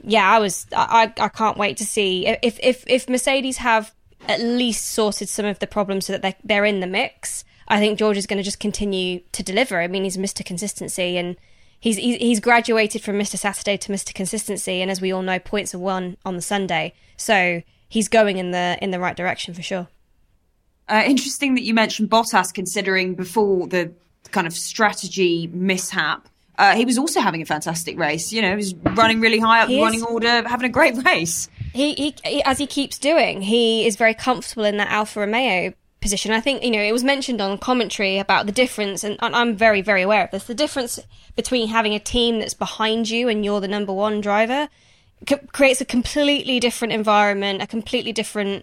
I can't wait to see if Mercedes have at least sorted some of the problems so that they're in the mix. I think George is going to just continue to deliver. I mean, he's Mr. Consistency, and he's graduated from Mr. Saturday to Mr. Consistency, and as we all know, points are won on the Sunday. So he's going in the right direction for sure. Interesting that you mentioned Bottas, considering before the kind of strategy mishap, he was also having a fantastic race. You know, he was running really high up the running order, having a great race. He as he keeps doing, he is very comfortable in that Alfa Romeo position. I think, it was mentioned on commentary about the difference, and I'm very, very aware of this, the difference between having a team that's behind you and you're the number one driver creates a completely different environment, a completely different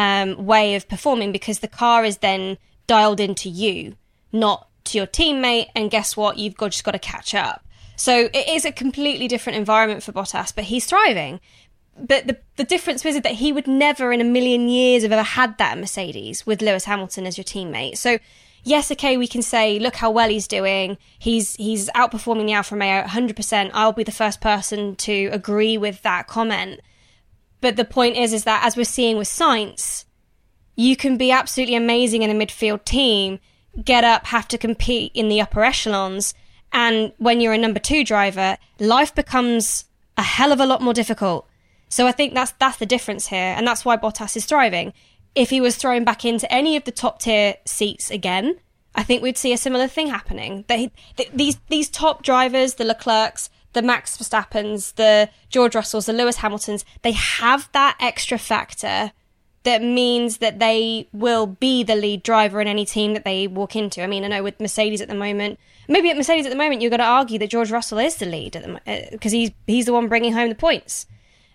way of performing, because the car is then dialed into you, not to your teammate, and guess what? You've just got to catch up. So it is a completely different environment for Bottas, but he's thriving. But the difference is that he would never in a million years have ever had that at Mercedes with Lewis Hamilton as your teammate. So yes, okay, we can say, look how well he's doing. He's outperforming the Alfa Romeo 100%. I'll be the first person to agree with that comment. But the point is that as we're seeing with Sainz, you can be absolutely amazing in a midfield team, get up, have to compete in the upper echelons, and when you're a number two driver, life becomes a hell of a lot more difficult. So I think that's the difference here, and that's why Bottas is thriving. If he was thrown back into any of the top tier seats again, I think we'd see a similar thing happening. These top drivers, the Leclercs, the Max Verstappens, the George Russells, the Lewis Hamiltons, they have that extra factor that means that they will be the lead driver in any team that they walk into. I mean, I know with Mercedes at the moment, maybe at Mercedes at the moment, you're going to argue that George Russell is the lead because he's the one bringing home the points.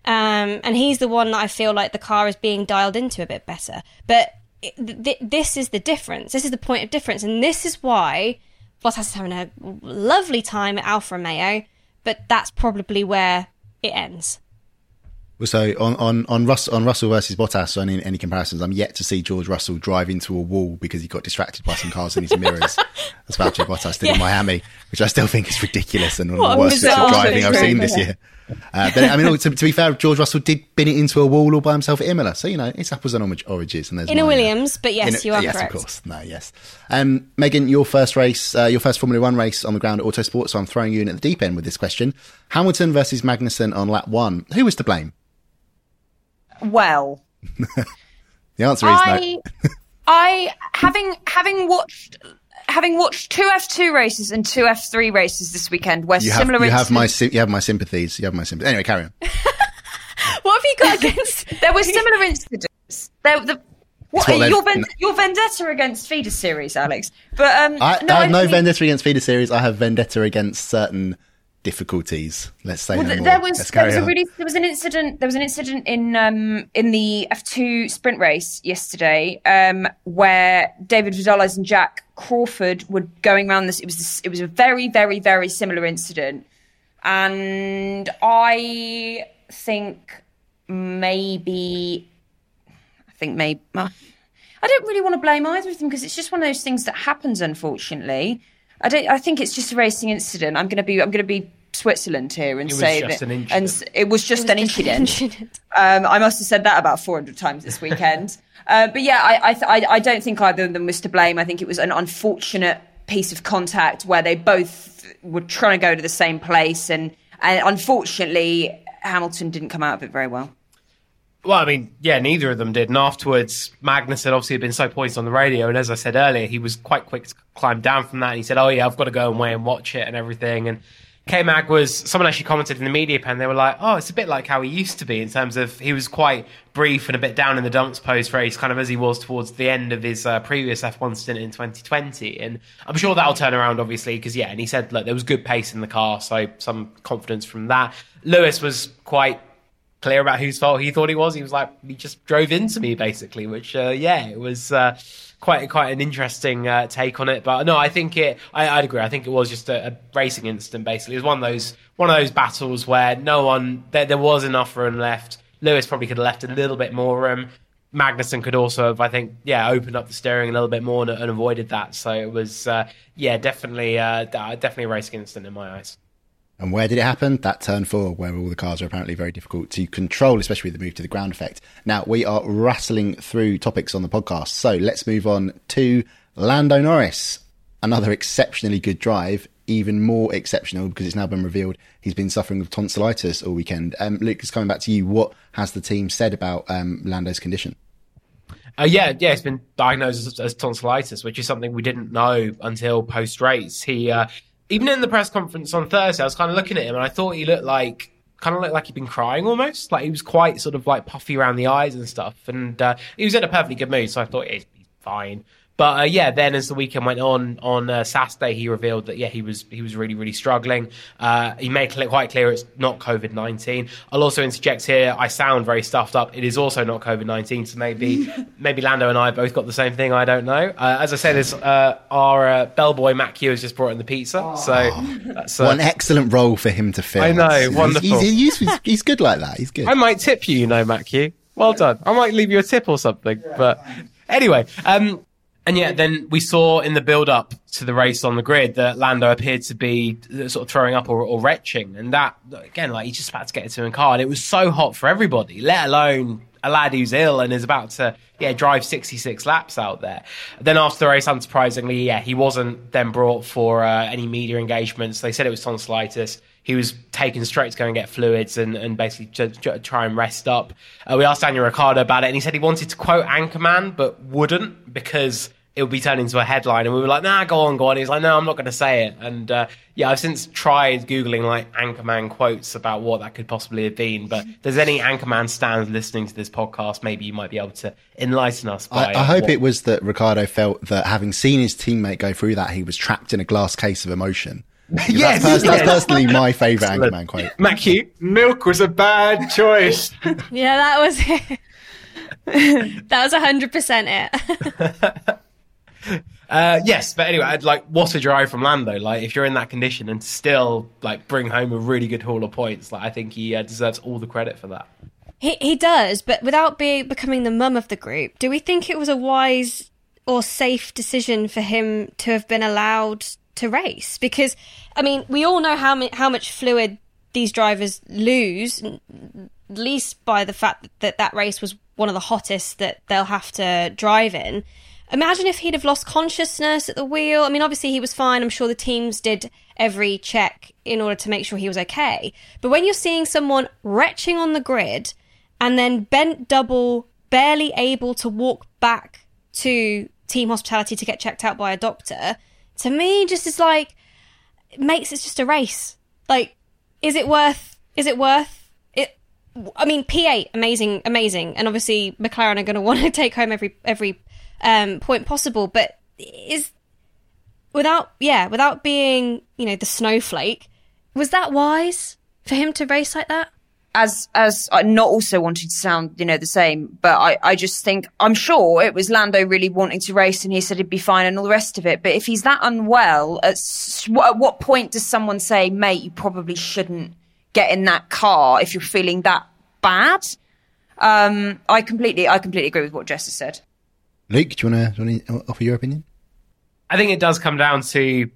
And he's the one that I feel like the car is being dialed into a bit better. But this is the difference. This is the point of difference. And this is why Bottas is having a lovely time at Alfa Romeo, but that's probably where it ends. So on Russell versus Bottas, so any comparisons, I'm yet to see George Russell drive into a wall because he got distracted by some cars in his mirrors, as Valtteri Bottas did in Miami, which I still think is ridiculous and one of the worst bits of driving I've seen this year. But I mean, to be fair, George Russell did bin it into a wall all by himself at Imola, so it's apples and oranges. And there's in a Williams, but yes, you are correct. Yes, of course. No, yes. Megan, your first Formula One race on the ground at Autosport, so I'm throwing you in at the deep end with this question: Hamilton versus Magnussen on lap 1. Who was to blame? Well, the answer is no. Having watched two F2 races and two F3 races this weekend, where you have my sympathies. Anyway, carry on. What have you got against? There were similar incidents. Your vendetta against Feeder Series, Alex? But I have no vendetta against Feeder Series. I have vendetta against certain difficulties. Let's say there was an incident in the F2 sprint race yesterday where David Vinales and Jack Crawford were going around this. It was a very, very, very similar incident, and I think maybe I don't really want to blame either of them because it's just one of those things that happens, unfortunately. I think it's just a racing incident. I'm going to be Switzerland here and say that, and it was just an incident. I must have said that about 400 times this weekend. But yeah, I don't think either of them was to blame. I think it was an unfortunate piece of contact where they both were trying to go to the same place, and unfortunately, Hamilton didn't come out of it very well. Well, I mean, yeah, neither of them did. And afterwards, Magnussen obviously had been so poised on the radio. And as I said earlier, he was quite quick to climb down from that. And he said, oh, yeah, I've got to go away and watch it and everything. And K-Mag was, someone actually commented in the media pen, they were like, oh, it's a bit like how he used to be in terms of he was quite brief and a bit down in the dumps post-race, kind of as he was towards the end of his previous F1 stint in 2020. And I'm sure that'll turn around, obviously, because, yeah, and he said, look, there was good pace in the car, so some confidence from that. Lewis was quite clear about whose fault he thought he was. He was like, he just drove into me, basically, which, it was... Quite an interesting take on it, but no, I think I'd agree. I think it was just a racing incident. Basically, it was one of those battles where there was enough room left. Lewis probably could have left a little bit more room. Magnussen could also have, I think, opened up the steering a little bit more and avoided that. So it was, definitely a racing incident in my eyes. And where did it happen? That turn 4, where all the cars are apparently very difficult to control, especially with the move to the ground effect. Now, we are rattling through topics on the podcast, so let's move on to Lando Norris. Another exceptionally good drive, even more exceptional because it's now been revealed he's been suffering with tonsillitis all weekend. Luke, is coming back to you. What has the team said about Lando's condition? It's been diagnosed as tonsillitis, which is something we didn't know until post-race. He... Even in the press conference on Thursday, I was kind of looking at him and I thought he looked like he'd been crying almost. Like he was quite sort of like puffy around the eyes and stuff. And he was in a perfectly good mood, so I thought he's fine. But then as the weekend went on Saturday, he revealed that, he was really, really struggling. He made quite clear it's not COVID-19. I'll also interject here, I sound very stuffed up. It is also not COVID-19, so maybe Lando and I both got the same thing, I don't know. As I said, our bellboy Matt Q has just brought in the pizza. So that's one excellent role for him to fill. I know, wonderful. He's good like that, he's good. I might tip you, Matt Q. Well done. I might leave you a tip or something. But anyway... And then we saw in the build-up to the race on the grid that Lando appeared to be sort of throwing up or retching. And that, again, he's just about to get into a car. And it was so hot for everybody, let alone a lad who's ill and is about to drive 66 laps out there. Then after the race, unsurprisingly, he wasn't then brought for any media engagements. They said it was tonsillitis. He was taken straight to go and get fluids and basically try and rest up. We asked Daniel Ricciardo about it, and he said he wanted to quote Anchorman, but wouldn't because it would be turned into a headline. And we were like, nah, go on. He's like, no, I'm not going to say it. And I've since tried Googling Anchorman quotes about what that could possibly have been. But if there's any Anchorman stands listening to this podcast, maybe you might be able to enlighten us. I hope it was that Ricciardo felt that having seen his teammate go through that, he was trapped in a glass case of emotion. Yes, that's personally my favourite Anchorman quote. Matt Q, milk was a bad choice. Yeah, that was it. That was 100% it. Yes, but anyway, what a drive from Lando. If you're in that condition and still bring home a really good haul of points, I think he deserves all the credit for that. He does, but without becoming the mum of the group, do we think it was a wise or safe decision for him to have been allowed to race? Because, I mean, we all know how much fluid these drivers lose, at least by the fact that race was one of the hottest that they'll have to drive in. Imagine if he'd have lost consciousness at the wheel. I mean, obviously he was fine. I'm sure the teams did every check in order to make sure he was okay. But when you're seeing someone retching on the grid and then bent double, barely able to walk back to team hospitality to get checked out by a doctor, to me, just is it makes it just a race. Is it worth it? I mean, P8, amazing. And obviously McLaren are going to want to take home every point possible, but without being, the snowflake, was that wise for him to race like that? As I'm not also wanting to sound, the same, but I just think, I'm sure it was Lando really wanting to race and he said he'd be fine and all the rest of it. But if he's that unwell, at what point does someone say, mate, you probably shouldn't get in that car if you're feeling that bad? I completely agree with what Jess has said. Luke, do you want to offer your opinion? I think it does come down to,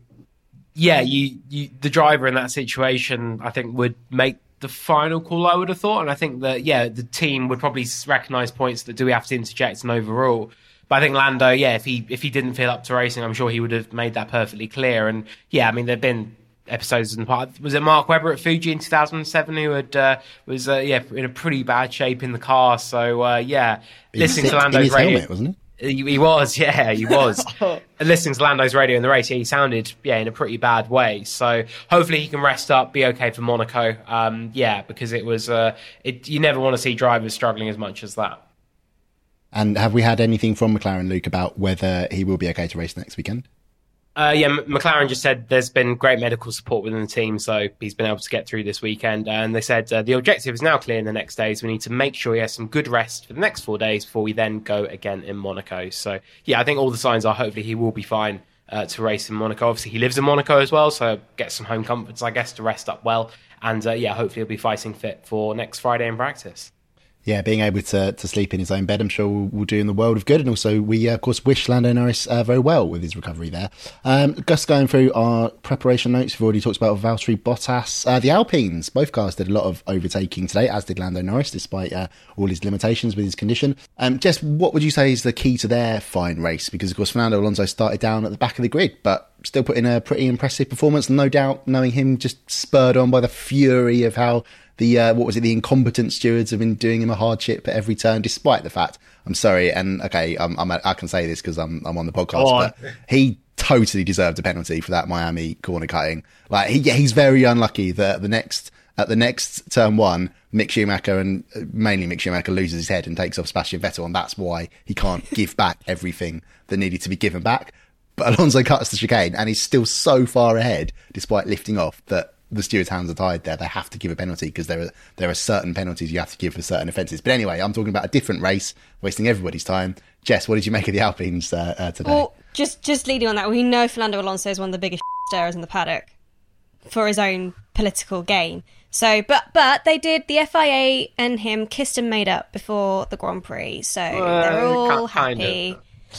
the driver in that situation, I think, would make the final call, I would have thought. And I think that, the team would probably recognise points that do we have to interject and overrule. But I think Lando, if he didn't feel up to racing, I'm sure he would have made that perfectly clear. And, I mean, there've been episodes in the past. Was it Mark Webber at Fuji in 2007 who was in a pretty bad shape in the car? So, listening to Lando's helmet, wasn't it? He was, yeah, he was. And listening to Lando's radio in the race, he sounded, in a pretty bad way. So hopefully he can rest up, be okay for Monaco. Because it was, you never want to see drivers struggling as much as that. And have we had anything from McLaren, Luke, about whether he will be okay to race next weekend? McLaren just said there's been great medical support within the team, so he's been able to get through this weekend. And they said the objective is now clear in the next days. We need to make sure he has some good rest for the next 4 days before we then go again in Monaco. So, I think all the signs are hopefully he will be fine to race in Monaco. Obviously, he lives in Monaco as well, so get some home comforts, I guess, to rest up well. And, hopefully he'll be fighting fit for next Friday in practice. Yeah, being able to sleep in his own bed, I'm sure will do in the world of good. And also, we, of course, wish Lando Norris very well with his recovery there. Just going through our preparation notes, we've already talked about Valtteri Bottas. The Alpines, both cars did a lot of overtaking today, as did Lando Norris, despite all his limitations with his condition. Jess, what would you say is the key to their fine race? Because, of course, Fernando Alonso started down at the back of the grid, but still put in a pretty impressive performance. No doubt, knowing him just spurred on by the fury of how the incompetent stewards have been doing him a hardship at every turn, despite the fact, I'm sorry, and okay, I can say this because I'm on the podcast, but he totally deserved a penalty for that Miami corner cutting. Like he's very unlucky that at the next turn one, Mick Schumacher and mainly Mick Schumacher loses his head and takes off Sebastian Vettel, and that's why he can't give back everything that needed to be given back. But Alonso cuts the chicane and he's still so far ahead, despite lifting off, that the stewards' hands are tied there. They have to give a penalty because there are certain penalties you have to give for certain offences. But anyway, I'm talking about a different race, wasting everybody's time. Jess, what did you make of the Alpines today? Well, just leading on that, we know Fernando Alonso is one of the biggest stirrers in the paddock for his own political gain. So, but they did, the FIA and him kissed and made up before the Grand Prix, so they're all happy.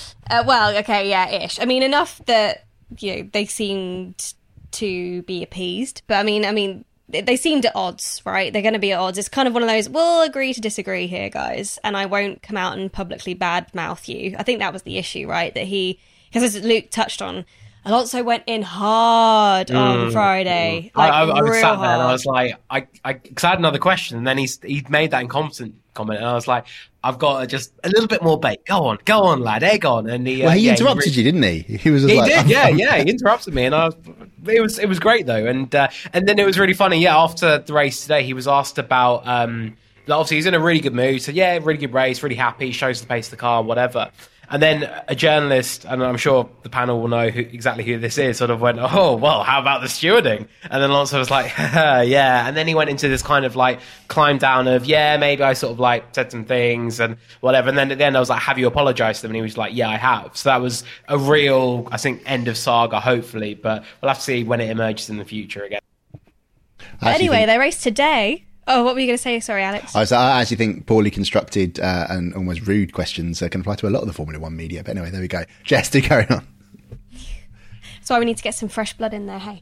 Ish. I mean, enough that they seemed to be appeased, but I mean they seemed at odds, right? They're going to be at odds. It's kind of one of those, we'll agree to disagree here, guys, and I won't come out and publicly badmouth you. I think that was the issue, right? That because as Luke touched on, Alonso went in hard on Friday. I was sat there and I was like, because I had another question, and then he made that incompetent comment, and I was like, I've got just a little bit more bait. Go on, lad, egg on. And he interrupted you, didn't he? He was just he interrupted me, and it was great though, and then it was really funny. Yeah, after the race today, he was asked about obviously he's in a really good mood, so yeah, really good race, really happy, shows the pace of the car, whatever. And then a journalist, and I'm sure the panel will know exactly who this is, sort of went, oh, well, how about the stewarding? And then Alonso was like, yeah. And then he went into this kind of like climb down of, yeah, maybe I sort of like said some things and whatever. And then at the end I was like, have you apologised to them? And he was like, yeah, I have. So that was a real, I think, end of saga, hopefully. But we'll have to see when it emerges in the future again. Anyway, they raced today. Oh, what were you going to say? Sorry, Alex. I actually think poorly constructed and almost rude questions can apply to a lot of the Formula One media. But anyway, there we go. Jess, do carry on. Sorry, we need to get some fresh blood in there, hey.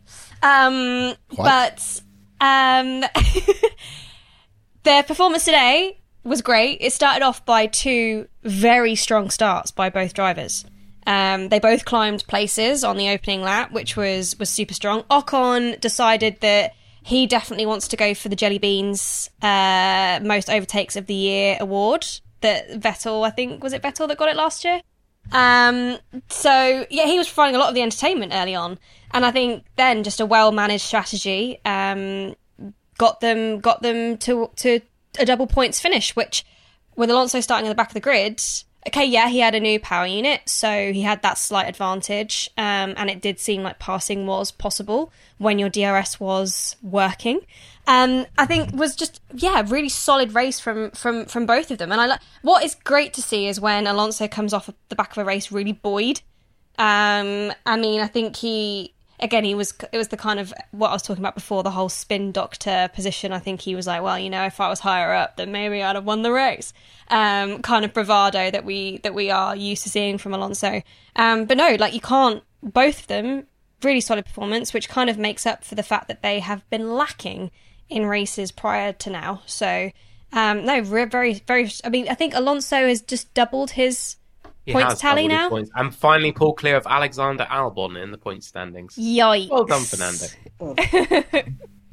Their performance today was great. It started off by two very strong starts by both drivers. They both climbed places on the opening lap, which was super strong. Ocon decided that he definitely wants to go for the Jelly Beans Most Overtakes of the Year award that Vettel, I think, was it Vettel that got it last year? So, yeah, he was providing a lot of the entertainment early on. And I think then just a well-managed strategy got them to a double points finish, which with Alonso starting at the back of the grid, okay, yeah, he had a new power unit, so he had that slight advantage, and it did seem like passing was possible when your DRS was working. I think was just, yeah, really solid race from both of them. And what is great to see is when Alonso comes off the back of a race really buoyed. I think it was the kind of what I was talking about before, the whole spin doctor position. I think he was like, well, if I was higher up, then maybe I'd have won the race. Kind of bravado that we are used to seeing from Alonso. But no, you can't, both of them, really solid performance, which kind of makes up for the fact that they have been lacking in races prior to now. So, very, very, I think Alonso has just doubled his points tally now. Points. And finally pulled clear of Alexander Albon in the point standings. Yikes. Well done, Fernando.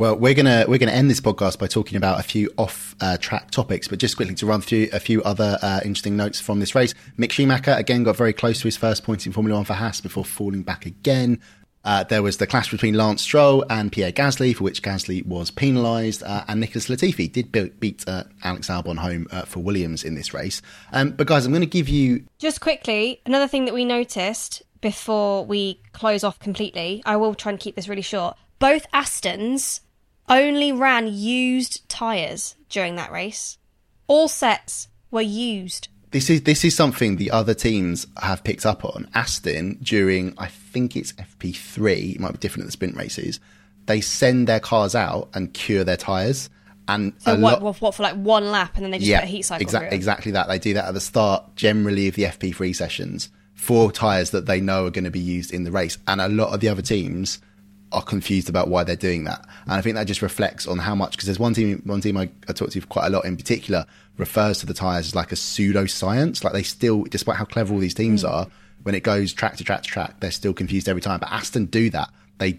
Well, we're gonna end this podcast by talking about a few off-track topics, but just quickly to run through a few other interesting notes from this race. Mick Schumacher again got very close to his first point in Formula One for Haas before falling back again. There was the clash between Lance Stroll and Pierre Gasly, for which Gasly was penalised, and Nicholas Latifi did beat Alex Albon home for Williams in this race. But guys, I'm going to give you... Just quickly, another thing that we noticed before we close off completely, I will try and keep this really short. Both Astons only ran used tyres during that race. All sets were used. This is something the other teams have picked up on. Aston, during, I think it's FP3, it might be different at the sprint races, they send their cars out and cure their tyres. And so what, for like one lap, and then they just put a heat cycle through it? Exactly that. They do that at the start, generally, of the FP3 sessions for tyres that they know are going to be used in the race. And a lot of the other teams are confused about why they're doing that. And I think that just reflects on how much, because there's one team I talked to quite a lot in particular, refers to the tyres as like a pseudoscience. Like they still, despite how clever all these teams are, when it goes track to track to track, they're still confused every time. But Aston do that. They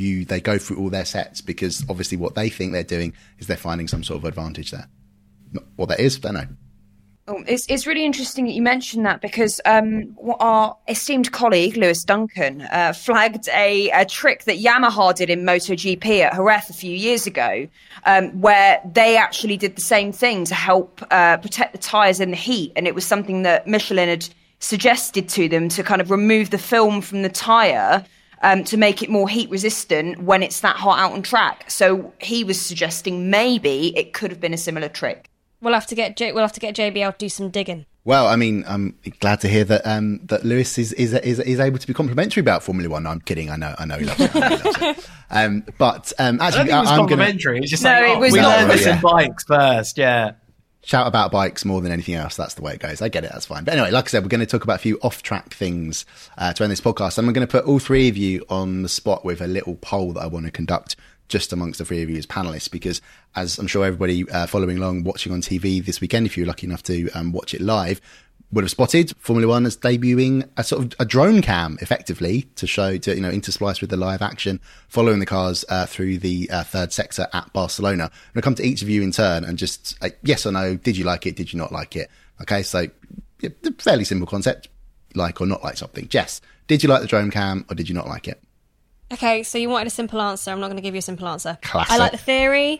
go through all their sets, because obviously what they think they're doing is they're finding some sort of advantage there. What that is, I don't know. Oh, it's really interesting that you mentioned that, because our esteemed colleague Lewis Duncan flagged a trick that Yamaha did in MotoGP at Jerez a few years ago, where they actually did the same thing to help protect the tyres in the heat. And it was something that Michelin had suggested to them, to kind of remove the film from the tyre to make it more heat resistant when it's that hot out on track. So he was suggesting maybe it could have been a similar trick. We'll have to get JBL to do some digging. Well, I mean, I'm glad to hear that that Lewis is able to be complimentary about Formula One. No, I'm kidding. I know he loves it. But actually, I don't think it was complimentary. It's just we learned this in bikes first. Yeah. Shout about bikes more than anything else. That's the way it goes. I get it. That's fine. But anyway, like I said, we're going to talk about a few off-track things to end this podcast. And we're going to put all three of you on the spot with a little poll that I want to conduct just amongst the three of you as panelists, because as I'm sure everybody following along, watching on TV this weekend, if you're lucky enough to watch it live, would have spotted Formula One as debuting a sort of a drone cam, effectively, to intersplice with the live action, following the cars through the third sector at Barcelona. I'm going to come to each of you in turn and just yes or no, did you like it, did you not like it? Okay, so fairly simple concept, like or not like something. Jess, did you like the drone cam or did you not like it? Okay, so you wanted a simple answer. I'm not going to give you a simple answer. Classic. I like the theory.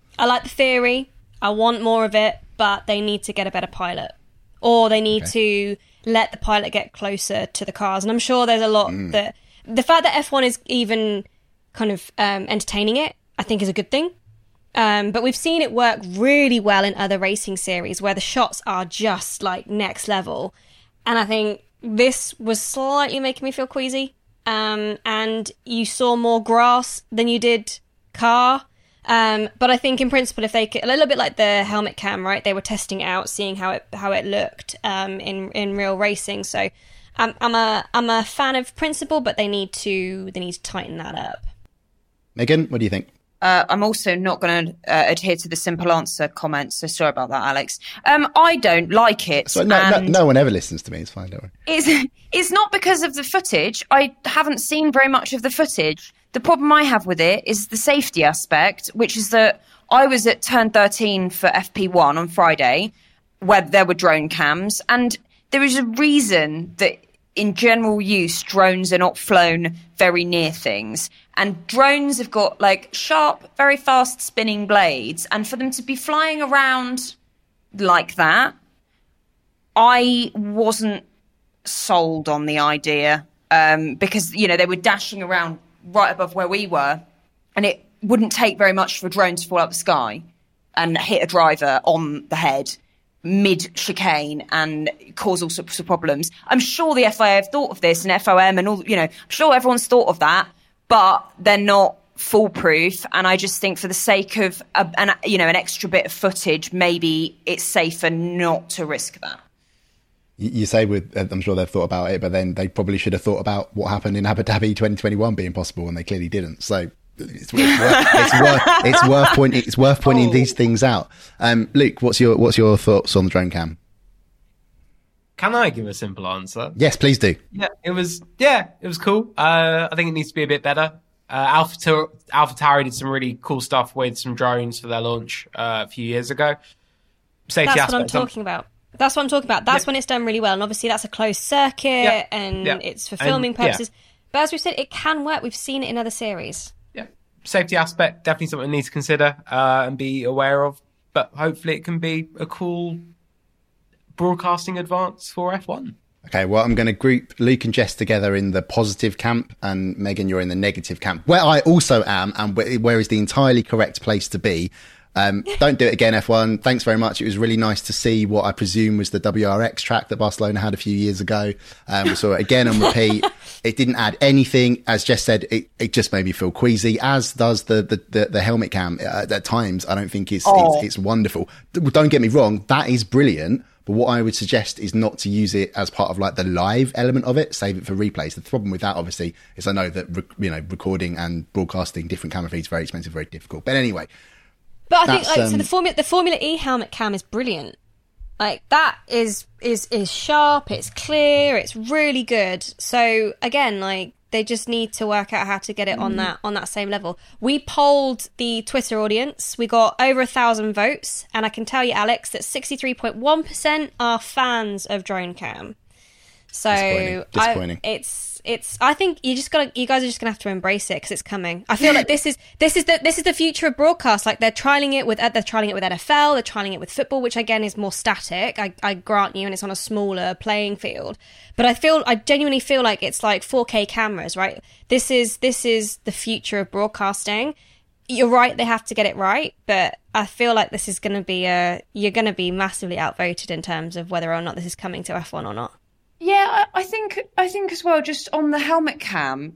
I want more of it, but they need to get a better pilot. Or they need to let the pilot get closer to the cars. And I'm sure there's a lot that... The fact that F1 is even kind of entertaining it, I think is a good thing. But we've seen it work really well in other racing series where the shots are just like next level. And I think this was slightly making me feel queasy. And you saw more grass than you did car. But I think in principle, if they could, a little bit like the helmet cam, right? They were testing it out, seeing how it looked in real racing. So I'm a fan of principle, but they need to tighten that up. Megan, what do you think? I'm also not going to adhere to the simple answer comment, so sorry about that, Alex. I don't like it. So no one ever listens to me. It's fine, don't worry. It's not because of the footage. I haven't seen very much of the footage. The problem I have with it is the safety aspect, which is that I was at turn 13 for FP1 on Friday, where there were drone cams, and there is a reason that in general use, drones are not flown very near things. And drones have got like sharp, very fast spinning blades. And for them to be flying around like that, I wasn't sold on the idea because, they were dashing around right above where we were. And it wouldn't take very much for a drone to fall out of the sky and hit a driver on the head mid-chicane and cause all sorts of problems. I'm sure the FIA have thought of this and FOM and all, I'm sure everyone's thought of that, but they're not foolproof. And I just think for the sake of an extra bit of footage, maybe it's safer not to risk that. You say I'm sure they've thought about it, but then they probably should have thought about what happened in Abu Dhabi 2021 being possible, and they clearly didn't. So it's worth pointing these things out. Luke, what's your thoughts on the drone cam? Can I give a simple answer? Yes, please do. Yeah, it was cool. I think it needs to be a bit better. AlphaTauri did some really cool stuff with some drones for their launch a few years ago. Safety That's what I'm talking about. That's what I'm talking about. That's when it's done really well. And obviously that's a closed circuit and it's for filming purposes. But as we said, it can work. We've seen it in other series. Yeah. Safety aspect, definitely something we need to consider and be aware of. But hopefully it can be a cool broadcasting advance for F1. Okay, well, I'm going to group Luke and Jess together in the positive camp, and Megan, you're in the negative camp, where I also am, and where is the entirely correct place to be. Don't do it again, F1. Thanks very much. It was really nice to see what I presume was the WRX track that Barcelona had a few years ago. We saw it again on repeat. It didn't add anything. As Jess said, it just made me feel queasy, as does the helmet cam. At times, I don't think it's wonderful. Don't get me wrong. That is brilliant. But what I would suggest is not to use it as part of like the live element of it. Save it for replays. The problem with that, obviously, is I know that recording and broadcasting different camera feeds is very expensive, very difficult. But anyway. But I think so the Formula E helmet cam is brilliant. Like that is sharp, it's clear, it's really good. So again, like they just need to work out how to get it on that same level. We polled the Twitter audience. We got over 1,000 votes, and I can tell you, Alex, that 63.1% are fans of drone cam. So disappointing. I think you guys are just gonna have to embrace it because it's coming. I feel like this is the future of broadcast. Like they're trialing it with NFL, they're trialing it with football, which again is more static. I grant you, and it's on a smaller playing field. But I genuinely feel like it's like 4K cameras, right? This is the future of broadcasting. You're right, they have to get it right, but I feel like this is going to be you're going to be massively outvoted in terms of whether or not this is coming to F1 or not. Yeah, I think as well, just on the helmet cam,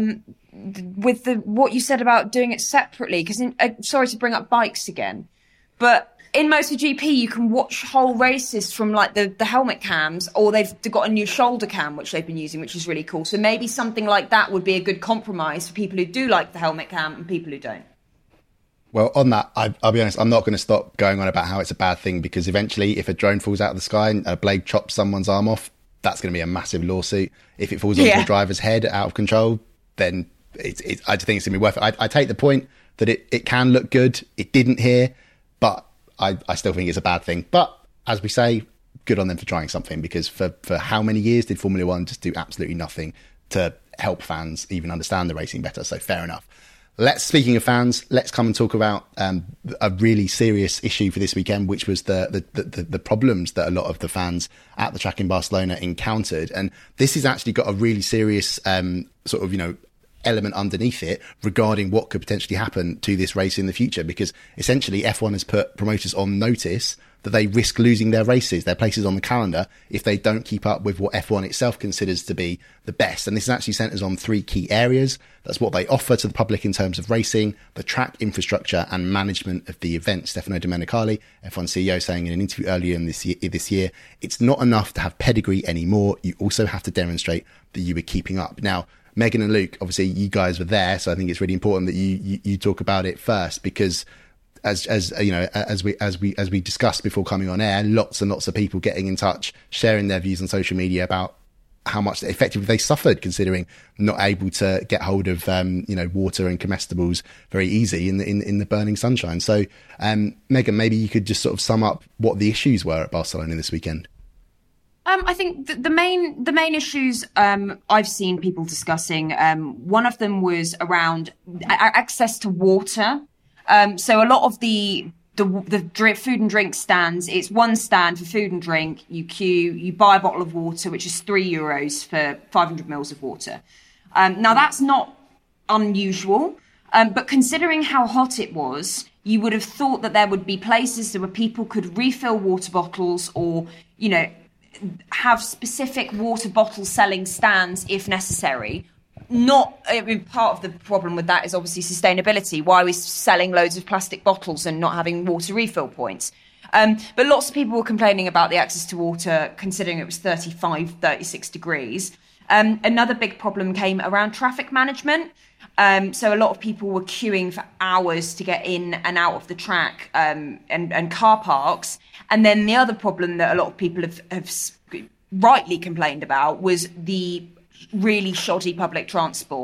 with what you said about doing it separately, because sorry to bring up bikes again, but in MotoGP you can watch whole races from like the helmet cams, or they've got a new shoulder cam which they've been using, which is really cool. So maybe something like that would be a good compromise for people who do like the helmet cam and people who don't. Well, on that, I'll be honest, I'm not going to stop going on about how it's a bad thing, because eventually if a drone falls out of the sky and a blade chops someone's arm off, that's going to be a massive lawsuit. If it falls onto a driver's head out of control, then I just think it's going to be worth it. I take the point that it can look good. It didn't here, but I still think it's a bad thing. But as we say, good on them for trying something, because for how many years did Formula One just do absolutely nothing to help fans even understand the racing better? So fair enough. Speaking of fans, let's come and talk about a really serious issue for this weekend, which was the problems that a lot of the fans at the track in Barcelona encountered. And this has actually got a really serious element underneath it regarding what could potentially happen to this race in the future, because essentially F1 has put promoters on notice that they risk losing their races, their places on the calendar, if they don't keep up with what F1 itself considers to be the best. And this actually centres on 3 key areas. That's what they offer to the public in terms of racing, the track infrastructure and management of the event. Stefano Domenicali, F1 CEO, saying in an interview earlier in this year, it's not enough to have pedigree anymore. You also have to demonstrate that you were keeping up. Now, Megan and Luke, obviously you guys were there, so I think it's really important that you talk about it first, because as you know, as we discussed before coming on air, lots and lots of people getting in touch, sharing their views on social media about how much effectively they suffered, considering not able to get hold of water and comestibles very easy in the burning sunshine. So Megan, maybe you could just sort of sum up what the issues were at Barcelona this weekend. I think the main issues I've seen people discussing, one of them was around access to water. So a lot of the food and drink stands, it's one stand for food and drink. You queue, you buy a bottle of water, which is €3 for 500 mils of water. Now that's not unusual, but considering how hot it was, you would have thought that there would be places where people could refill water bottles, or have specific water bottle selling stands if necessary. Part of the problem with that is obviously sustainability. Why are we selling loads of plastic bottles and not having water refill points? But lots of people were complaining about the access to water, considering it was 36 degrees. Another big problem came around traffic management. So a lot of people were queuing for hours to get in and out of the track and car parks. And then the other problem that a lot of people have rightly complained about was the really shoddy public transport.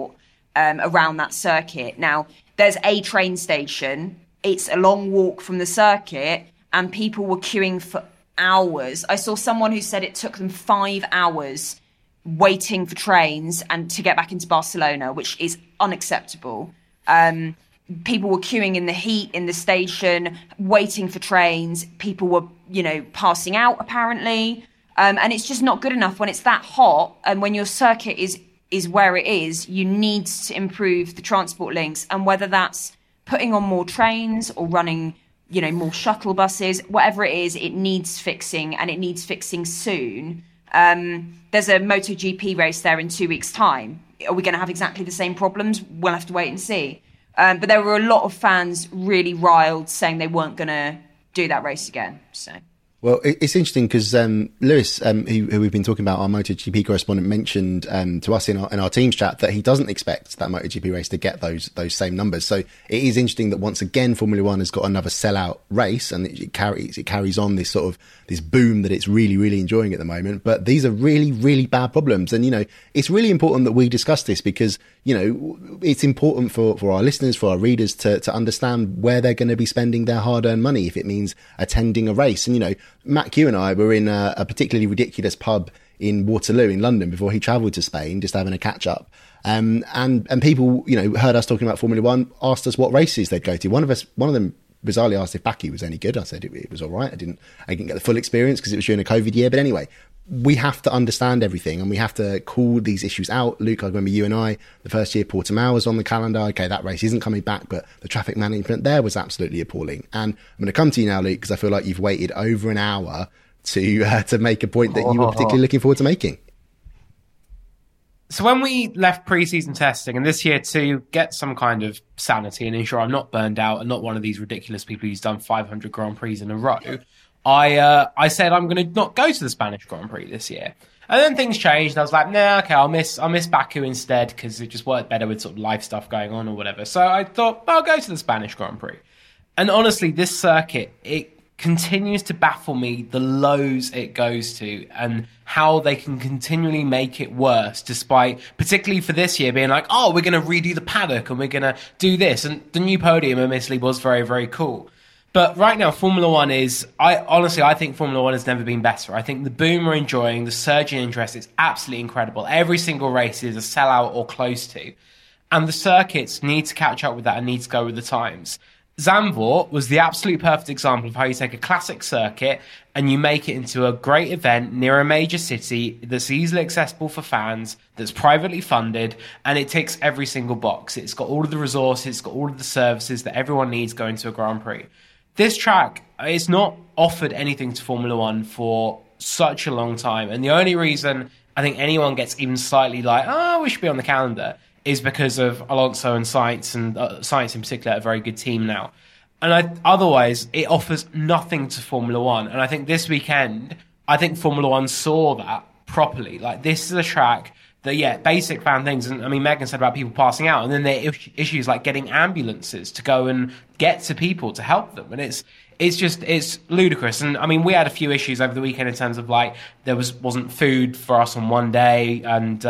around that circuit. Now, there's a train station. It's a long walk from the circuit, and people were queuing for hours. I saw someone who said it took them 5 hours waiting for trains and to get back into Barcelona, which is unacceptable. People were queuing in the heat in the station, waiting for trains. People were, passing out apparently. And it's just not good enough when it's that hot. And when your circuit is where it is, you need to improve the transport links. And whether that's putting on more trains or running, more shuttle buses, whatever it is, it needs fixing, and it needs fixing soon. There's a MotoGP race there in 2 weeks' time. Are we going to have exactly the same problems? We'll have to wait and see. But there were a lot of fans really riled, saying they weren't going to do that race again. So. Well, it's interesting because Lewis, who we've been talking about, our MotoGP correspondent, mentioned to us in our team's chat that he doesn't expect that MotoGP race to get those same numbers. So it is interesting that once again Formula One has got another sellout race, and it carries on this sort of this boom that it's really, really enjoying at the moment. But these are really, really bad problems, and it's really important that we discuss this because it's important for our listeners, for our readers to understand where they're going to be spending their hard-earned money if it means attending a race. And Matt Q and I were in a particularly ridiculous pub in Waterloo in London before he travelled to Spain, just having a catch up. And people, heard us talking about Formula One, asked us what races they'd go to. One of them bizarrely asked if Baku was any good. I said it was all right. I didn't get the full experience because it was during a COVID year. But anyway, we have to understand everything and we have to call these issues out. Luke, I remember you and I, the first year Portimao was on the calendar. Okay, that race isn't coming back, but the traffic management there was absolutely appalling. And I'm going to come to you now, Luke, because I feel like you've waited over an hour to make a point that you were particularly looking forward to making. So when we left pre-season testing, and this year to get some kind of sanity and ensure I'm not burned out and not one of these ridiculous people who's done 500 Grand Prix in a row, I said I'm going to not go to the Spanish Grand Prix this year. And then things changed, and I was like, nah, okay, I'll miss Baku instead because it just worked better with sort of life stuff going on or whatever. So I thought, I'll go to the Spanish Grand Prix. And honestly, this circuit, it continues to baffle me, the lows it goes to and how they can continually make it worse, despite, particularly for this year, being like, oh, we're going to redo the paddock and we're going to do this. And the new podium, admittedly, was very, very cool. But right now, Formula One I think Formula One has never been better. I think the boom we're enjoying, the surge in interest, is absolutely incredible. Every single race is a sellout or close to. And the circuits need to catch up with that and need to go with the times. Zandvoort was the absolute perfect example of how you take a classic circuit and you make it into a great event near a major city that's easily accessible for fans, that's privately funded, and it ticks every single box. It's got all of the resources, it's got all of the services that everyone needs going to a Grand Prix. This track, it's not offered anything to Formula One for such a long time. And the only reason I think anyone gets even slightly like, we should be on the calendar, is because of Alonso and Sainz, and Sainz in particular, a very good team now. And otherwise, it offers nothing to Formula One. And I think this weekend, Formula One saw that properly. Like, this is a track that, basic fan things. And I mean, Megan said about people passing out. And then there are issues like getting ambulances to go and get to people to help them. And it's ludicrous. And I mean, we had a few issues over the weekend in terms of like, there wasn't food for us on one day, and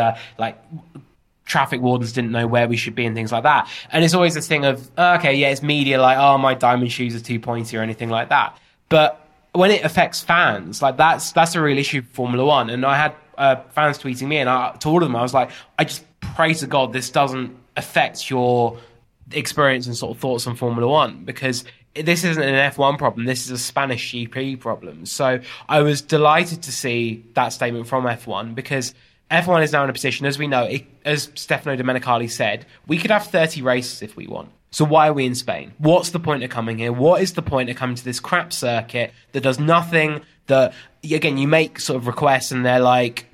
traffic wardens didn't know where we should be and things like that. And it's always this thing of, it's media, like, my diamond shoes are too pointy or anything like that. But when it affects fans, like that's a real issue for Formula One. And I had fans tweeting me, and to all of them, I was like, I just pray to God this doesn't affect your experience and sort of thoughts on Formula One, because this isn't an F1 problem. This is a Spanish GP problem. So I was delighted to see that statement from F1, because F1 is now in a position, as we know, as Stefano Domenicali said, we could have 30 races if we want. So why are we in Spain? What's the point of coming here? What is the point of coming to this crap circuit that does nothing? That, again, you make sort of requests and they're like,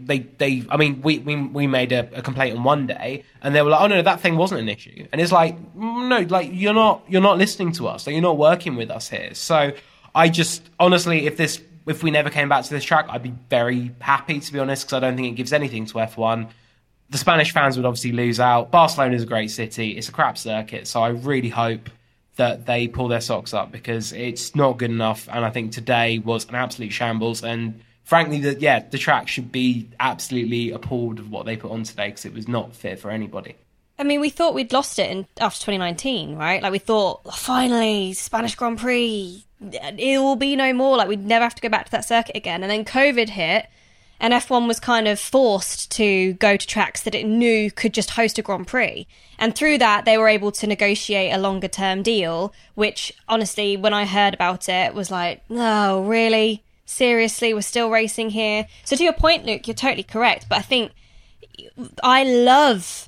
we made a complaint on one day and they were like, oh no, that thing wasn't an issue. And it's like, no, like you're not listening to us. Like, you're not working with us here. So I just, honestly, if we never came back to this track, I'd be very happy, to be honest, because I don't think it gives anything to F1. The Spanish fans would obviously lose out. Barcelona is a great city. It's a crap circuit. So I really hope that they pull their socks up, because it's not good enough. And I think today was an absolute shambles. And frankly, the track should be absolutely appalled of what they put on today, because it was not fit for anybody. I mean, we thought we'd lost it after 2019, right? Like, we thought, finally, Spanish Grand Prix, it will be no more. Like, we'd never have to go back to that circuit again. And then COVID hit, and F1 was kind of forced to go to tracks that it knew could just host a Grand Prix. And through that, they were able to negotiate a longer-term deal, which, honestly, when I heard about it, was like, oh, really? Seriously? We're still racing here? So to your point, Luke, you're totally correct. But I think I love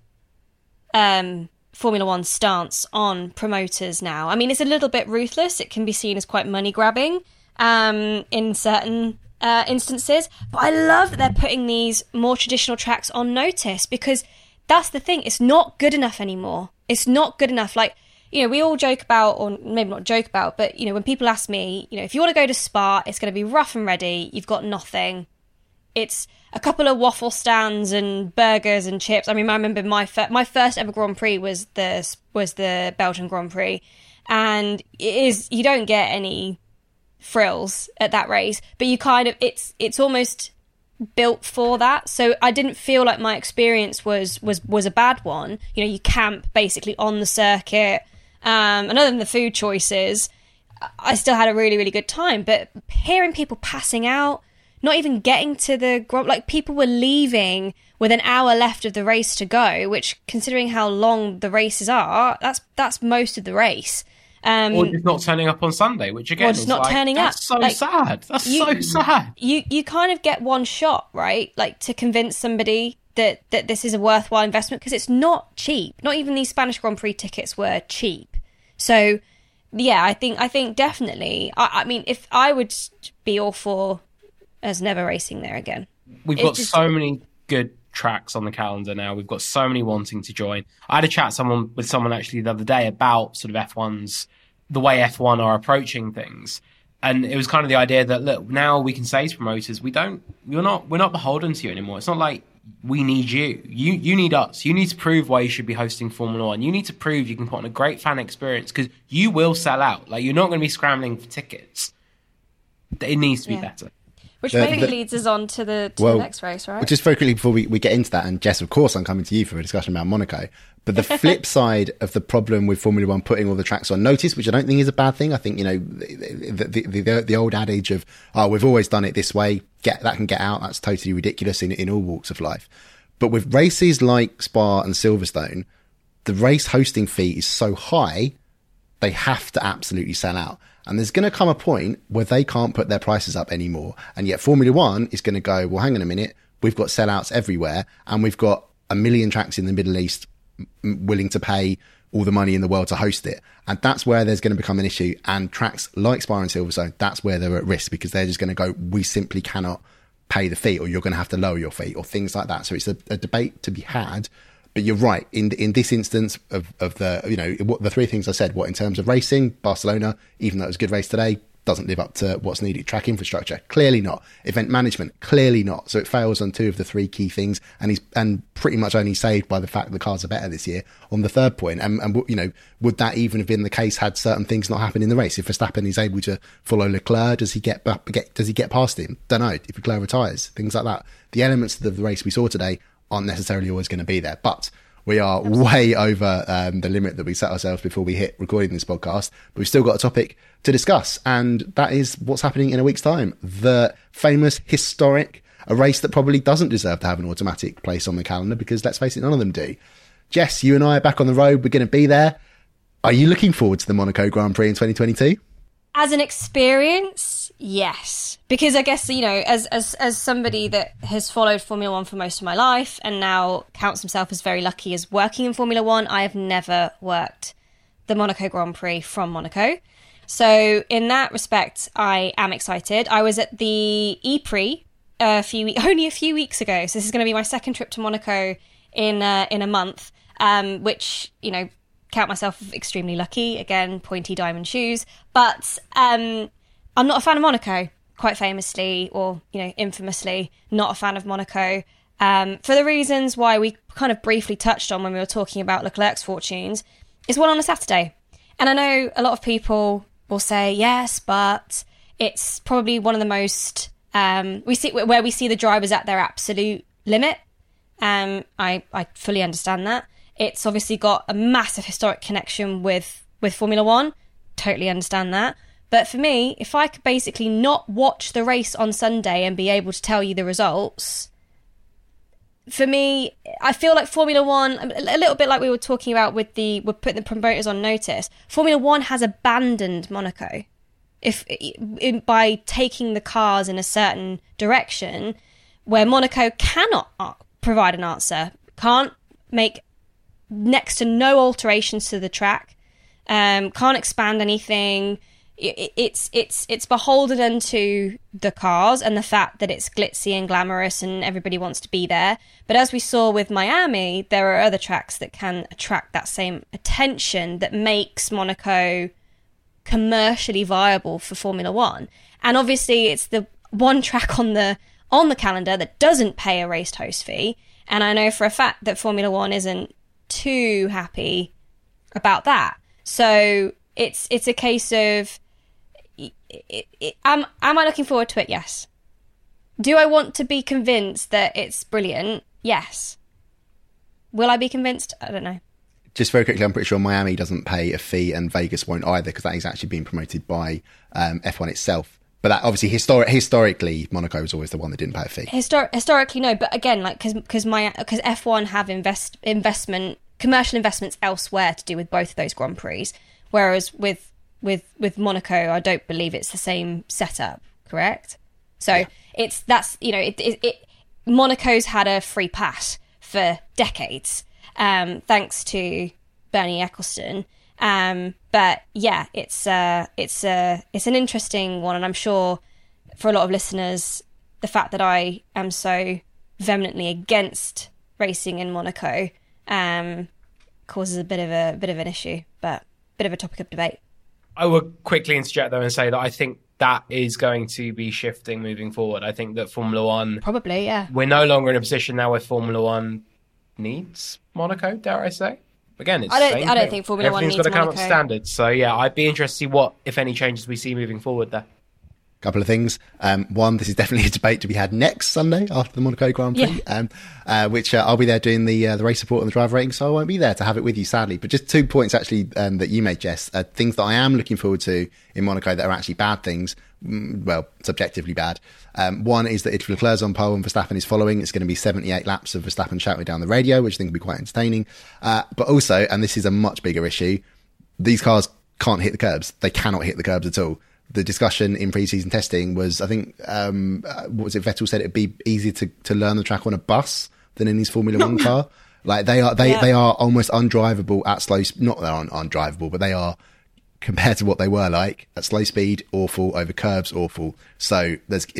Formula One's stance on promoters now. I mean, it's a little bit ruthless. It can be seen as quite money grabbing in certain instances. But I love that they're putting these more traditional tracks on notice, because that's the thing. It's not good enough anymore. It's not good enough. Like, you know, we all joke about, or maybe not joke about, but, you know, when people ask me, you know, if you want to go to Spa, it's going to be rough and ready. You've got nothing. It's a couple of waffle stands and burgers and chips. I mean, I remember my first ever Grand Prix was the Belgian Grand Prix, and you don't get any frills at that race, but you kind of it's almost built for that. So I didn't feel like my experience was a bad one. You know, you camp basically on the circuit, and other than the food choices, I still had a really, really good time. But hearing people passing out, not even getting to the like, people were leaving with an hour left of the race to go, which, considering how long the races are, that's most of the race. Or just not turning up on Sunday, which again, or just not turning up. That's so sad. That's so sad. You kind of get one shot, right? Like, to convince somebody that this is a worthwhile investment, because it's not cheap. Not even these Spanish Grand Prix tickets were cheap. So, yeah, I think definitely. I mean, if I would be all for as never racing there again. We've got so many good tracks on the calendar now. We've got so many wanting to join. I had a chat with someone actually the other day about sort of the way F1 are approaching things. And it was kind of the idea that, look, now we can say to promoters, we're not beholden to you anymore. It's not like we need you. You need us. You need to prove why you should be hosting Formula One. You need to prove you can put on a great fan experience, because you will sell out. Like, you're not going to be scrambling for tickets. It needs to be better. Which maybe leads us on to the next race, right? Just very quickly before we get into that, and Jess, of course, I'm coming to you for a discussion about Monaco. But the flip side of the problem with Formula One putting all the tracks on notice, which I don't think is a bad thing. I think, you know, the old adage of, we've always done it this way, that can get out. That's totally ridiculous in all walks of life. But with races like Spa and Silverstone, the race hosting fee is so high, they have to absolutely sell out. And there's going to come a point where they can't put their prices up anymore. And yet Formula One is going to go, well, hang on a minute. We've got sellouts everywhere, and we've got a million tracks in the Middle East willing to pay all the money in the world to host it. And that's where there's going to become an issue. And tracks like Spa and Silverstone, that's where they're at risk, because they're just going to go, we simply cannot pay the fee, or you're going to have to lower your fee, or things like that. So it's a debate to be had. But you're right. In this instance of the, you know, what the three things I said, in terms of racing, Barcelona, even though it was a good race today, doesn't live up to what's needed. Track infrastructure, clearly not. Event management, clearly not. So it fails on two of the three key things, and pretty much only saved by the fact the cars are better this year on the third point. And you know, would that even have been the case had certain things not happened in the race? If Verstappen is able to follow Leclerc, does he get past him? Don't know. If Leclerc retires, things like that. The elements of the race we saw today aren't necessarily always going to be there, but we are way over the limit that we set ourselves before we hit recording this podcast. But we've still got a topic to discuss, and that is what's happening in a week's time. The famous, historic, a race that probably doesn't deserve to have an automatic place on the calendar, because let's face it, none of them do. Jess, you and I are back on the road. We're going to be there. Are you looking forward to the Monaco Grand Prix in 2022? As an experience, yes. Because I guess, you know, as somebody that has followed Formula One for most of my life and now counts himself as very lucky as working in Formula One, I have never worked the Monaco Grand Prix from Monaco. So in that respect, I am excited. I was at the E-Prix only a few weeks ago. So this is going to be my second trip to Monaco in a month, which, you know, count myself extremely lucky. Again, pointy diamond shoes. But I'm not a fan of Monaco, quite famously, or, you know, infamously, not a fan of Monaco. For the reasons why we kind of briefly touched on when we were talking about Leclerc's fortunes, is one on a Saturday. And I know a lot of people will say, yes, but it's probably one of the most, we see the drivers at their absolute limit. I fully understand that. It's obviously got a massive historic connection with Formula One. Totally understand that. But for me, if I could basically not watch the race on Sunday and be able to tell you the results, for me, I feel like Formula One, a little bit like we were talking about we're putting the promoters on notice, Formula One has abandoned Monaco. By taking the cars in a certain direction where Monaco cannot provide an answer, can't make next to no alterations to the track, can't expand anything. It's beholden unto the cars and the fact that it's glitzy and glamorous and everybody wants to be there. But as we saw with Miami, there are other tracks that can attract that same attention that makes Monaco commercially viable for Formula One. And obviously it's the one track on the calendar that doesn't pay a race host fee. And I know for a fact that Formula One isn't too happy about that. So it's a case of, am I looking forward to it? Yes. Do I want to be convinced that it's brilliant? Yes. Will I be convinced? I don't know. Just very quickly, I'm pretty sure Miami doesn't pay a fee and Vegas won't either, because that is actually being promoted by F1 itself. But that obviously historically, Monaco was always the one that didn't pay a fee. Historically, no. But again, like because F1 have commercial investments elsewhere to do with both of those Grand Prix, whereas with Monaco, I don't believe it's the same setup. Correct. So Monaco's had a free pass for decades, thanks to Bernie Ecclestone. But yeah, it's an interesting one, and I'm sure for a lot of listeners, the fact that I am so vehemently against racing in Monaco causes a bit of an issue, but a bit of a topic of debate. I would quickly interject though and say that I think that is going to be shifting moving forward. I think that Formula One, probably, yeah, we're no longer in a position now where Formula One needs Monaco, dare I say. Again, it's I don't think Formula One needs Monaco. Everything's got to come up to standards. So yeah, I'd be interested to see what, if any, changes we see moving forward there. Couple of things. One, this is definitely a debate to be had next Sunday after the Monaco Grand Prix, which I'll be there doing the race report and the driver rating, so I won't be there to have it with you, sadly. But just 2 points actually that you made, Jess, things that I am looking forward to in Monaco that are actually bad things, well, subjectively bad. One is that if Leclerc's on pole and Verstappen is following, it's going to be 78 laps of Verstappen shouting down the radio, which I think will be quite entertaining. But also, and this is a much bigger issue, these cars can't hit the curbs. They cannot hit the curbs at all. The discussion in pre-season testing was, I think, what was it? Vettel said it'd be easier to learn the track on a bus than in his Formula One car. Like they are almost undrivable at slow. Not that they aren't undrivable, but they are, compared to what they were like at slow speed, awful, over curves, awful. So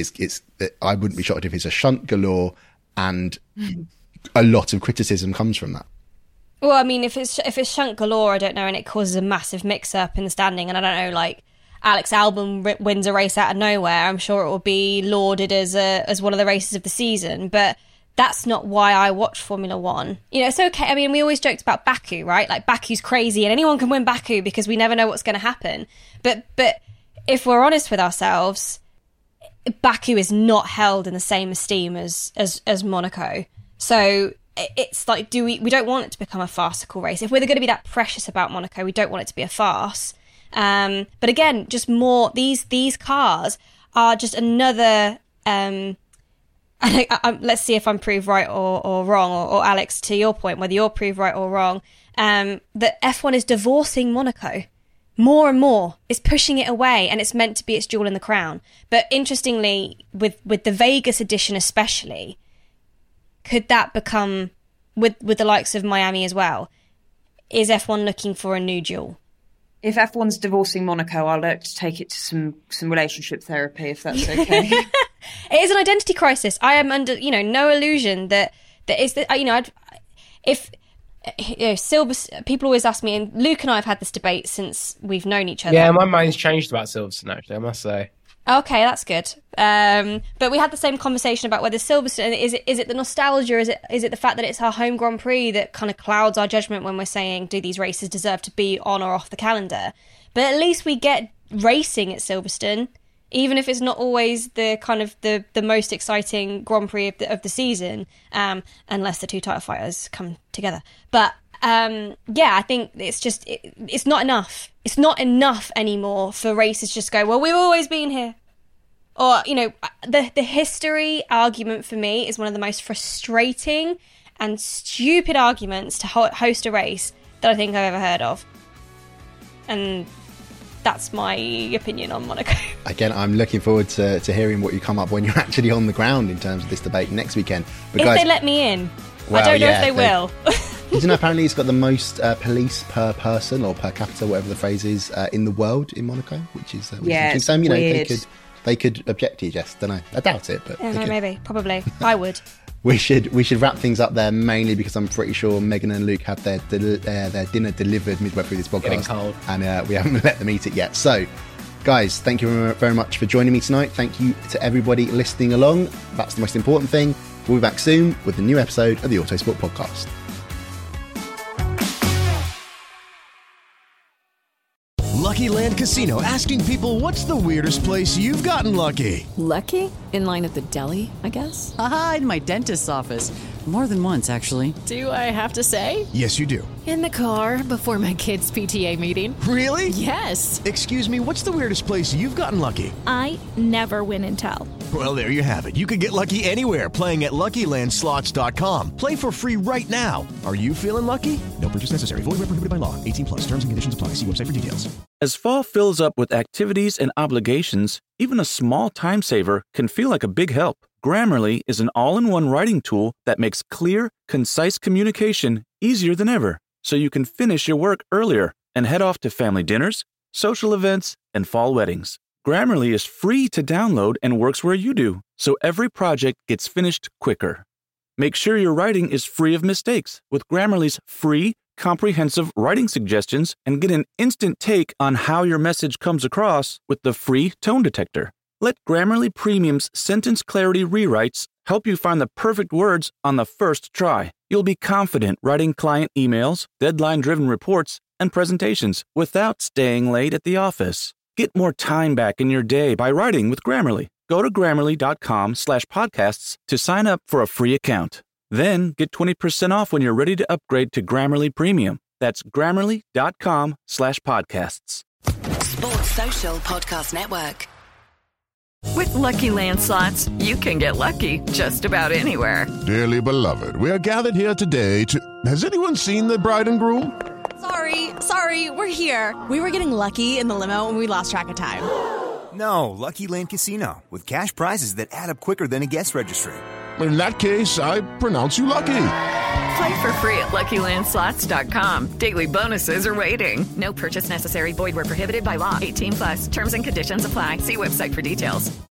I wouldn't be shocked if it's a shunt galore, and a lot of criticism comes from that. Well, I mean, if it's shunt galore, I don't know, and it causes a massive mix-up in the standing, and I don't know, like, Alex Albon wins a race out of nowhere, I'm sure it will be lauded as one of the races of the season, but that's not why I watch Formula One. You know, it's okay. I mean, we always joked about Baku, right? Like, Baku's crazy and anyone can win Baku because we never know what's going to happen. But if we're honest with ourselves, Baku is not held in the same esteem as Monaco. So it's like, we don't want it to become a farcical race. If we're going to be that precious about Monaco, we don't want it to be a farce. But again, just more, these cars are just another, let's see if I'm proved right or wrong, or Alex, to your point, whether you're proved right or wrong, that F1 is divorcing Monaco more and more. It's pushing it away, and it's meant to be its jewel in the crown. But interestingly, with the Vegas edition especially, could that become, with the likes of Miami as well, is F1 looking for a new jewel? If F1's divorcing Monaco, I'll like to take it to some relationship therapy, if that's okay. It is an identity crisis. I am under, no illusion that is that, Silverstone, people always ask me, and Luke and I have had this debate since we've known each other. Yeah, my mind's changed about Silverstone, actually, I must say. Okay, that's good. But we had the same conversation about whether Silverstone, is it the nostalgia, is it the fact that it's our home Grand Prix that kind of clouds our judgment when we're saying, do these races deserve to be on or off the calendar? But at least we get racing at Silverstone, even if it's not always the kind of the most exciting Grand Prix of the season, unless the two title fighters come together. But I think it's just it's not enough. It's not enough anymore for races just go, well, we've always been here. Or, you know, the history argument for me is one of the most frustrating and stupid arguments to host a race that I think I've ever heard of. And that's my opinion on Monaco. Again, I'm looking forward to hearing what you come up when you're actually on the ground in terms of this debate next weekend. But if guys, they let me in. Well, I don't know if they will. Did you know apparently it's got the most police per person or per capita, whatever the phrase is, in the world in Monaco, which is it's so, you know, weird. they could object to you, Jess. Don't know. I doubt it, but Maybe, probably. I would. We should wrap things up there, mainly because I'm pretty sure Megan and Luke had their dinner delivered midway through this podcast. Getting cold. And we haven't let them eat it yet. So, guys, thank you very much for joining me tonight. Thank you to everybody listening along. That's the most important thing. We'll be back soon with a new episode of the Autosport Podcast. Lucky Land Casino, asking people, what's the weirdest place you've gotten lucky? Lucky? In line at the deli, I guess? Aha, in my dentist's office. More than once, actually. Do I have to say? Yes, you do. In the car before my kids' PTA meeting. Really? Yes. Excuse me, what's the weirdest place you've gotten lucky? I never win and tell. Well, there you have it. You can get lucky anywhere, playing at LuckyLandSlots.com. Play for free right now. Are you feeling lucky? No purchase necessary. Void where prohibited by law. 18+. Terms and conditions apply. See website for details. As fall fills up with activities and obligations, even a small time saver can feel like a big help. Grammarly is an all-in-one writing tool that makes clear, concise communication easier than ever, so you can finish your work earlier and head off to family dinners, social events, and fall weddings. Grammarly is free to download and works where you do, so every project gets finished quicker. Make sure your writing is free of mistakes with Grammarly's free, comprehensive writing suggestions, and get an instant take on how your message comes across with the free tone detector. Let Grammarly Premium's sentence clarity rewrites help you find the perfect words on the first try. You'll be confident writing client emails, deadline-driven reports, and presentations without staying late at the office. Get more time back in your day by writing with Grammarly. Go to Grammarly.com/podcasts to sign up for a free account. Then get 20% off when you're ready to upgrade to Grammarly Premium. That's Grammarly.com/podcasts. Sports Social Podcast Network. With Lucky Land Slots, you can get lucky just about anywhere. Dearly beloved, we are gathered here today to... Has anyone seen the bride and groom? Sorry, we're here. We were getting lucky in the limo and we lost track of time. No, Lucky Land Casino, with cash prizes that add up quicker than a guest registry. In that case, I pronounce you lucky. Play for free at LuckyLandSlots.com. Daily bonuses are waiting. No purchase necessary. Void where prohibited by law. 18+. Terms and conditions apply. See website for details.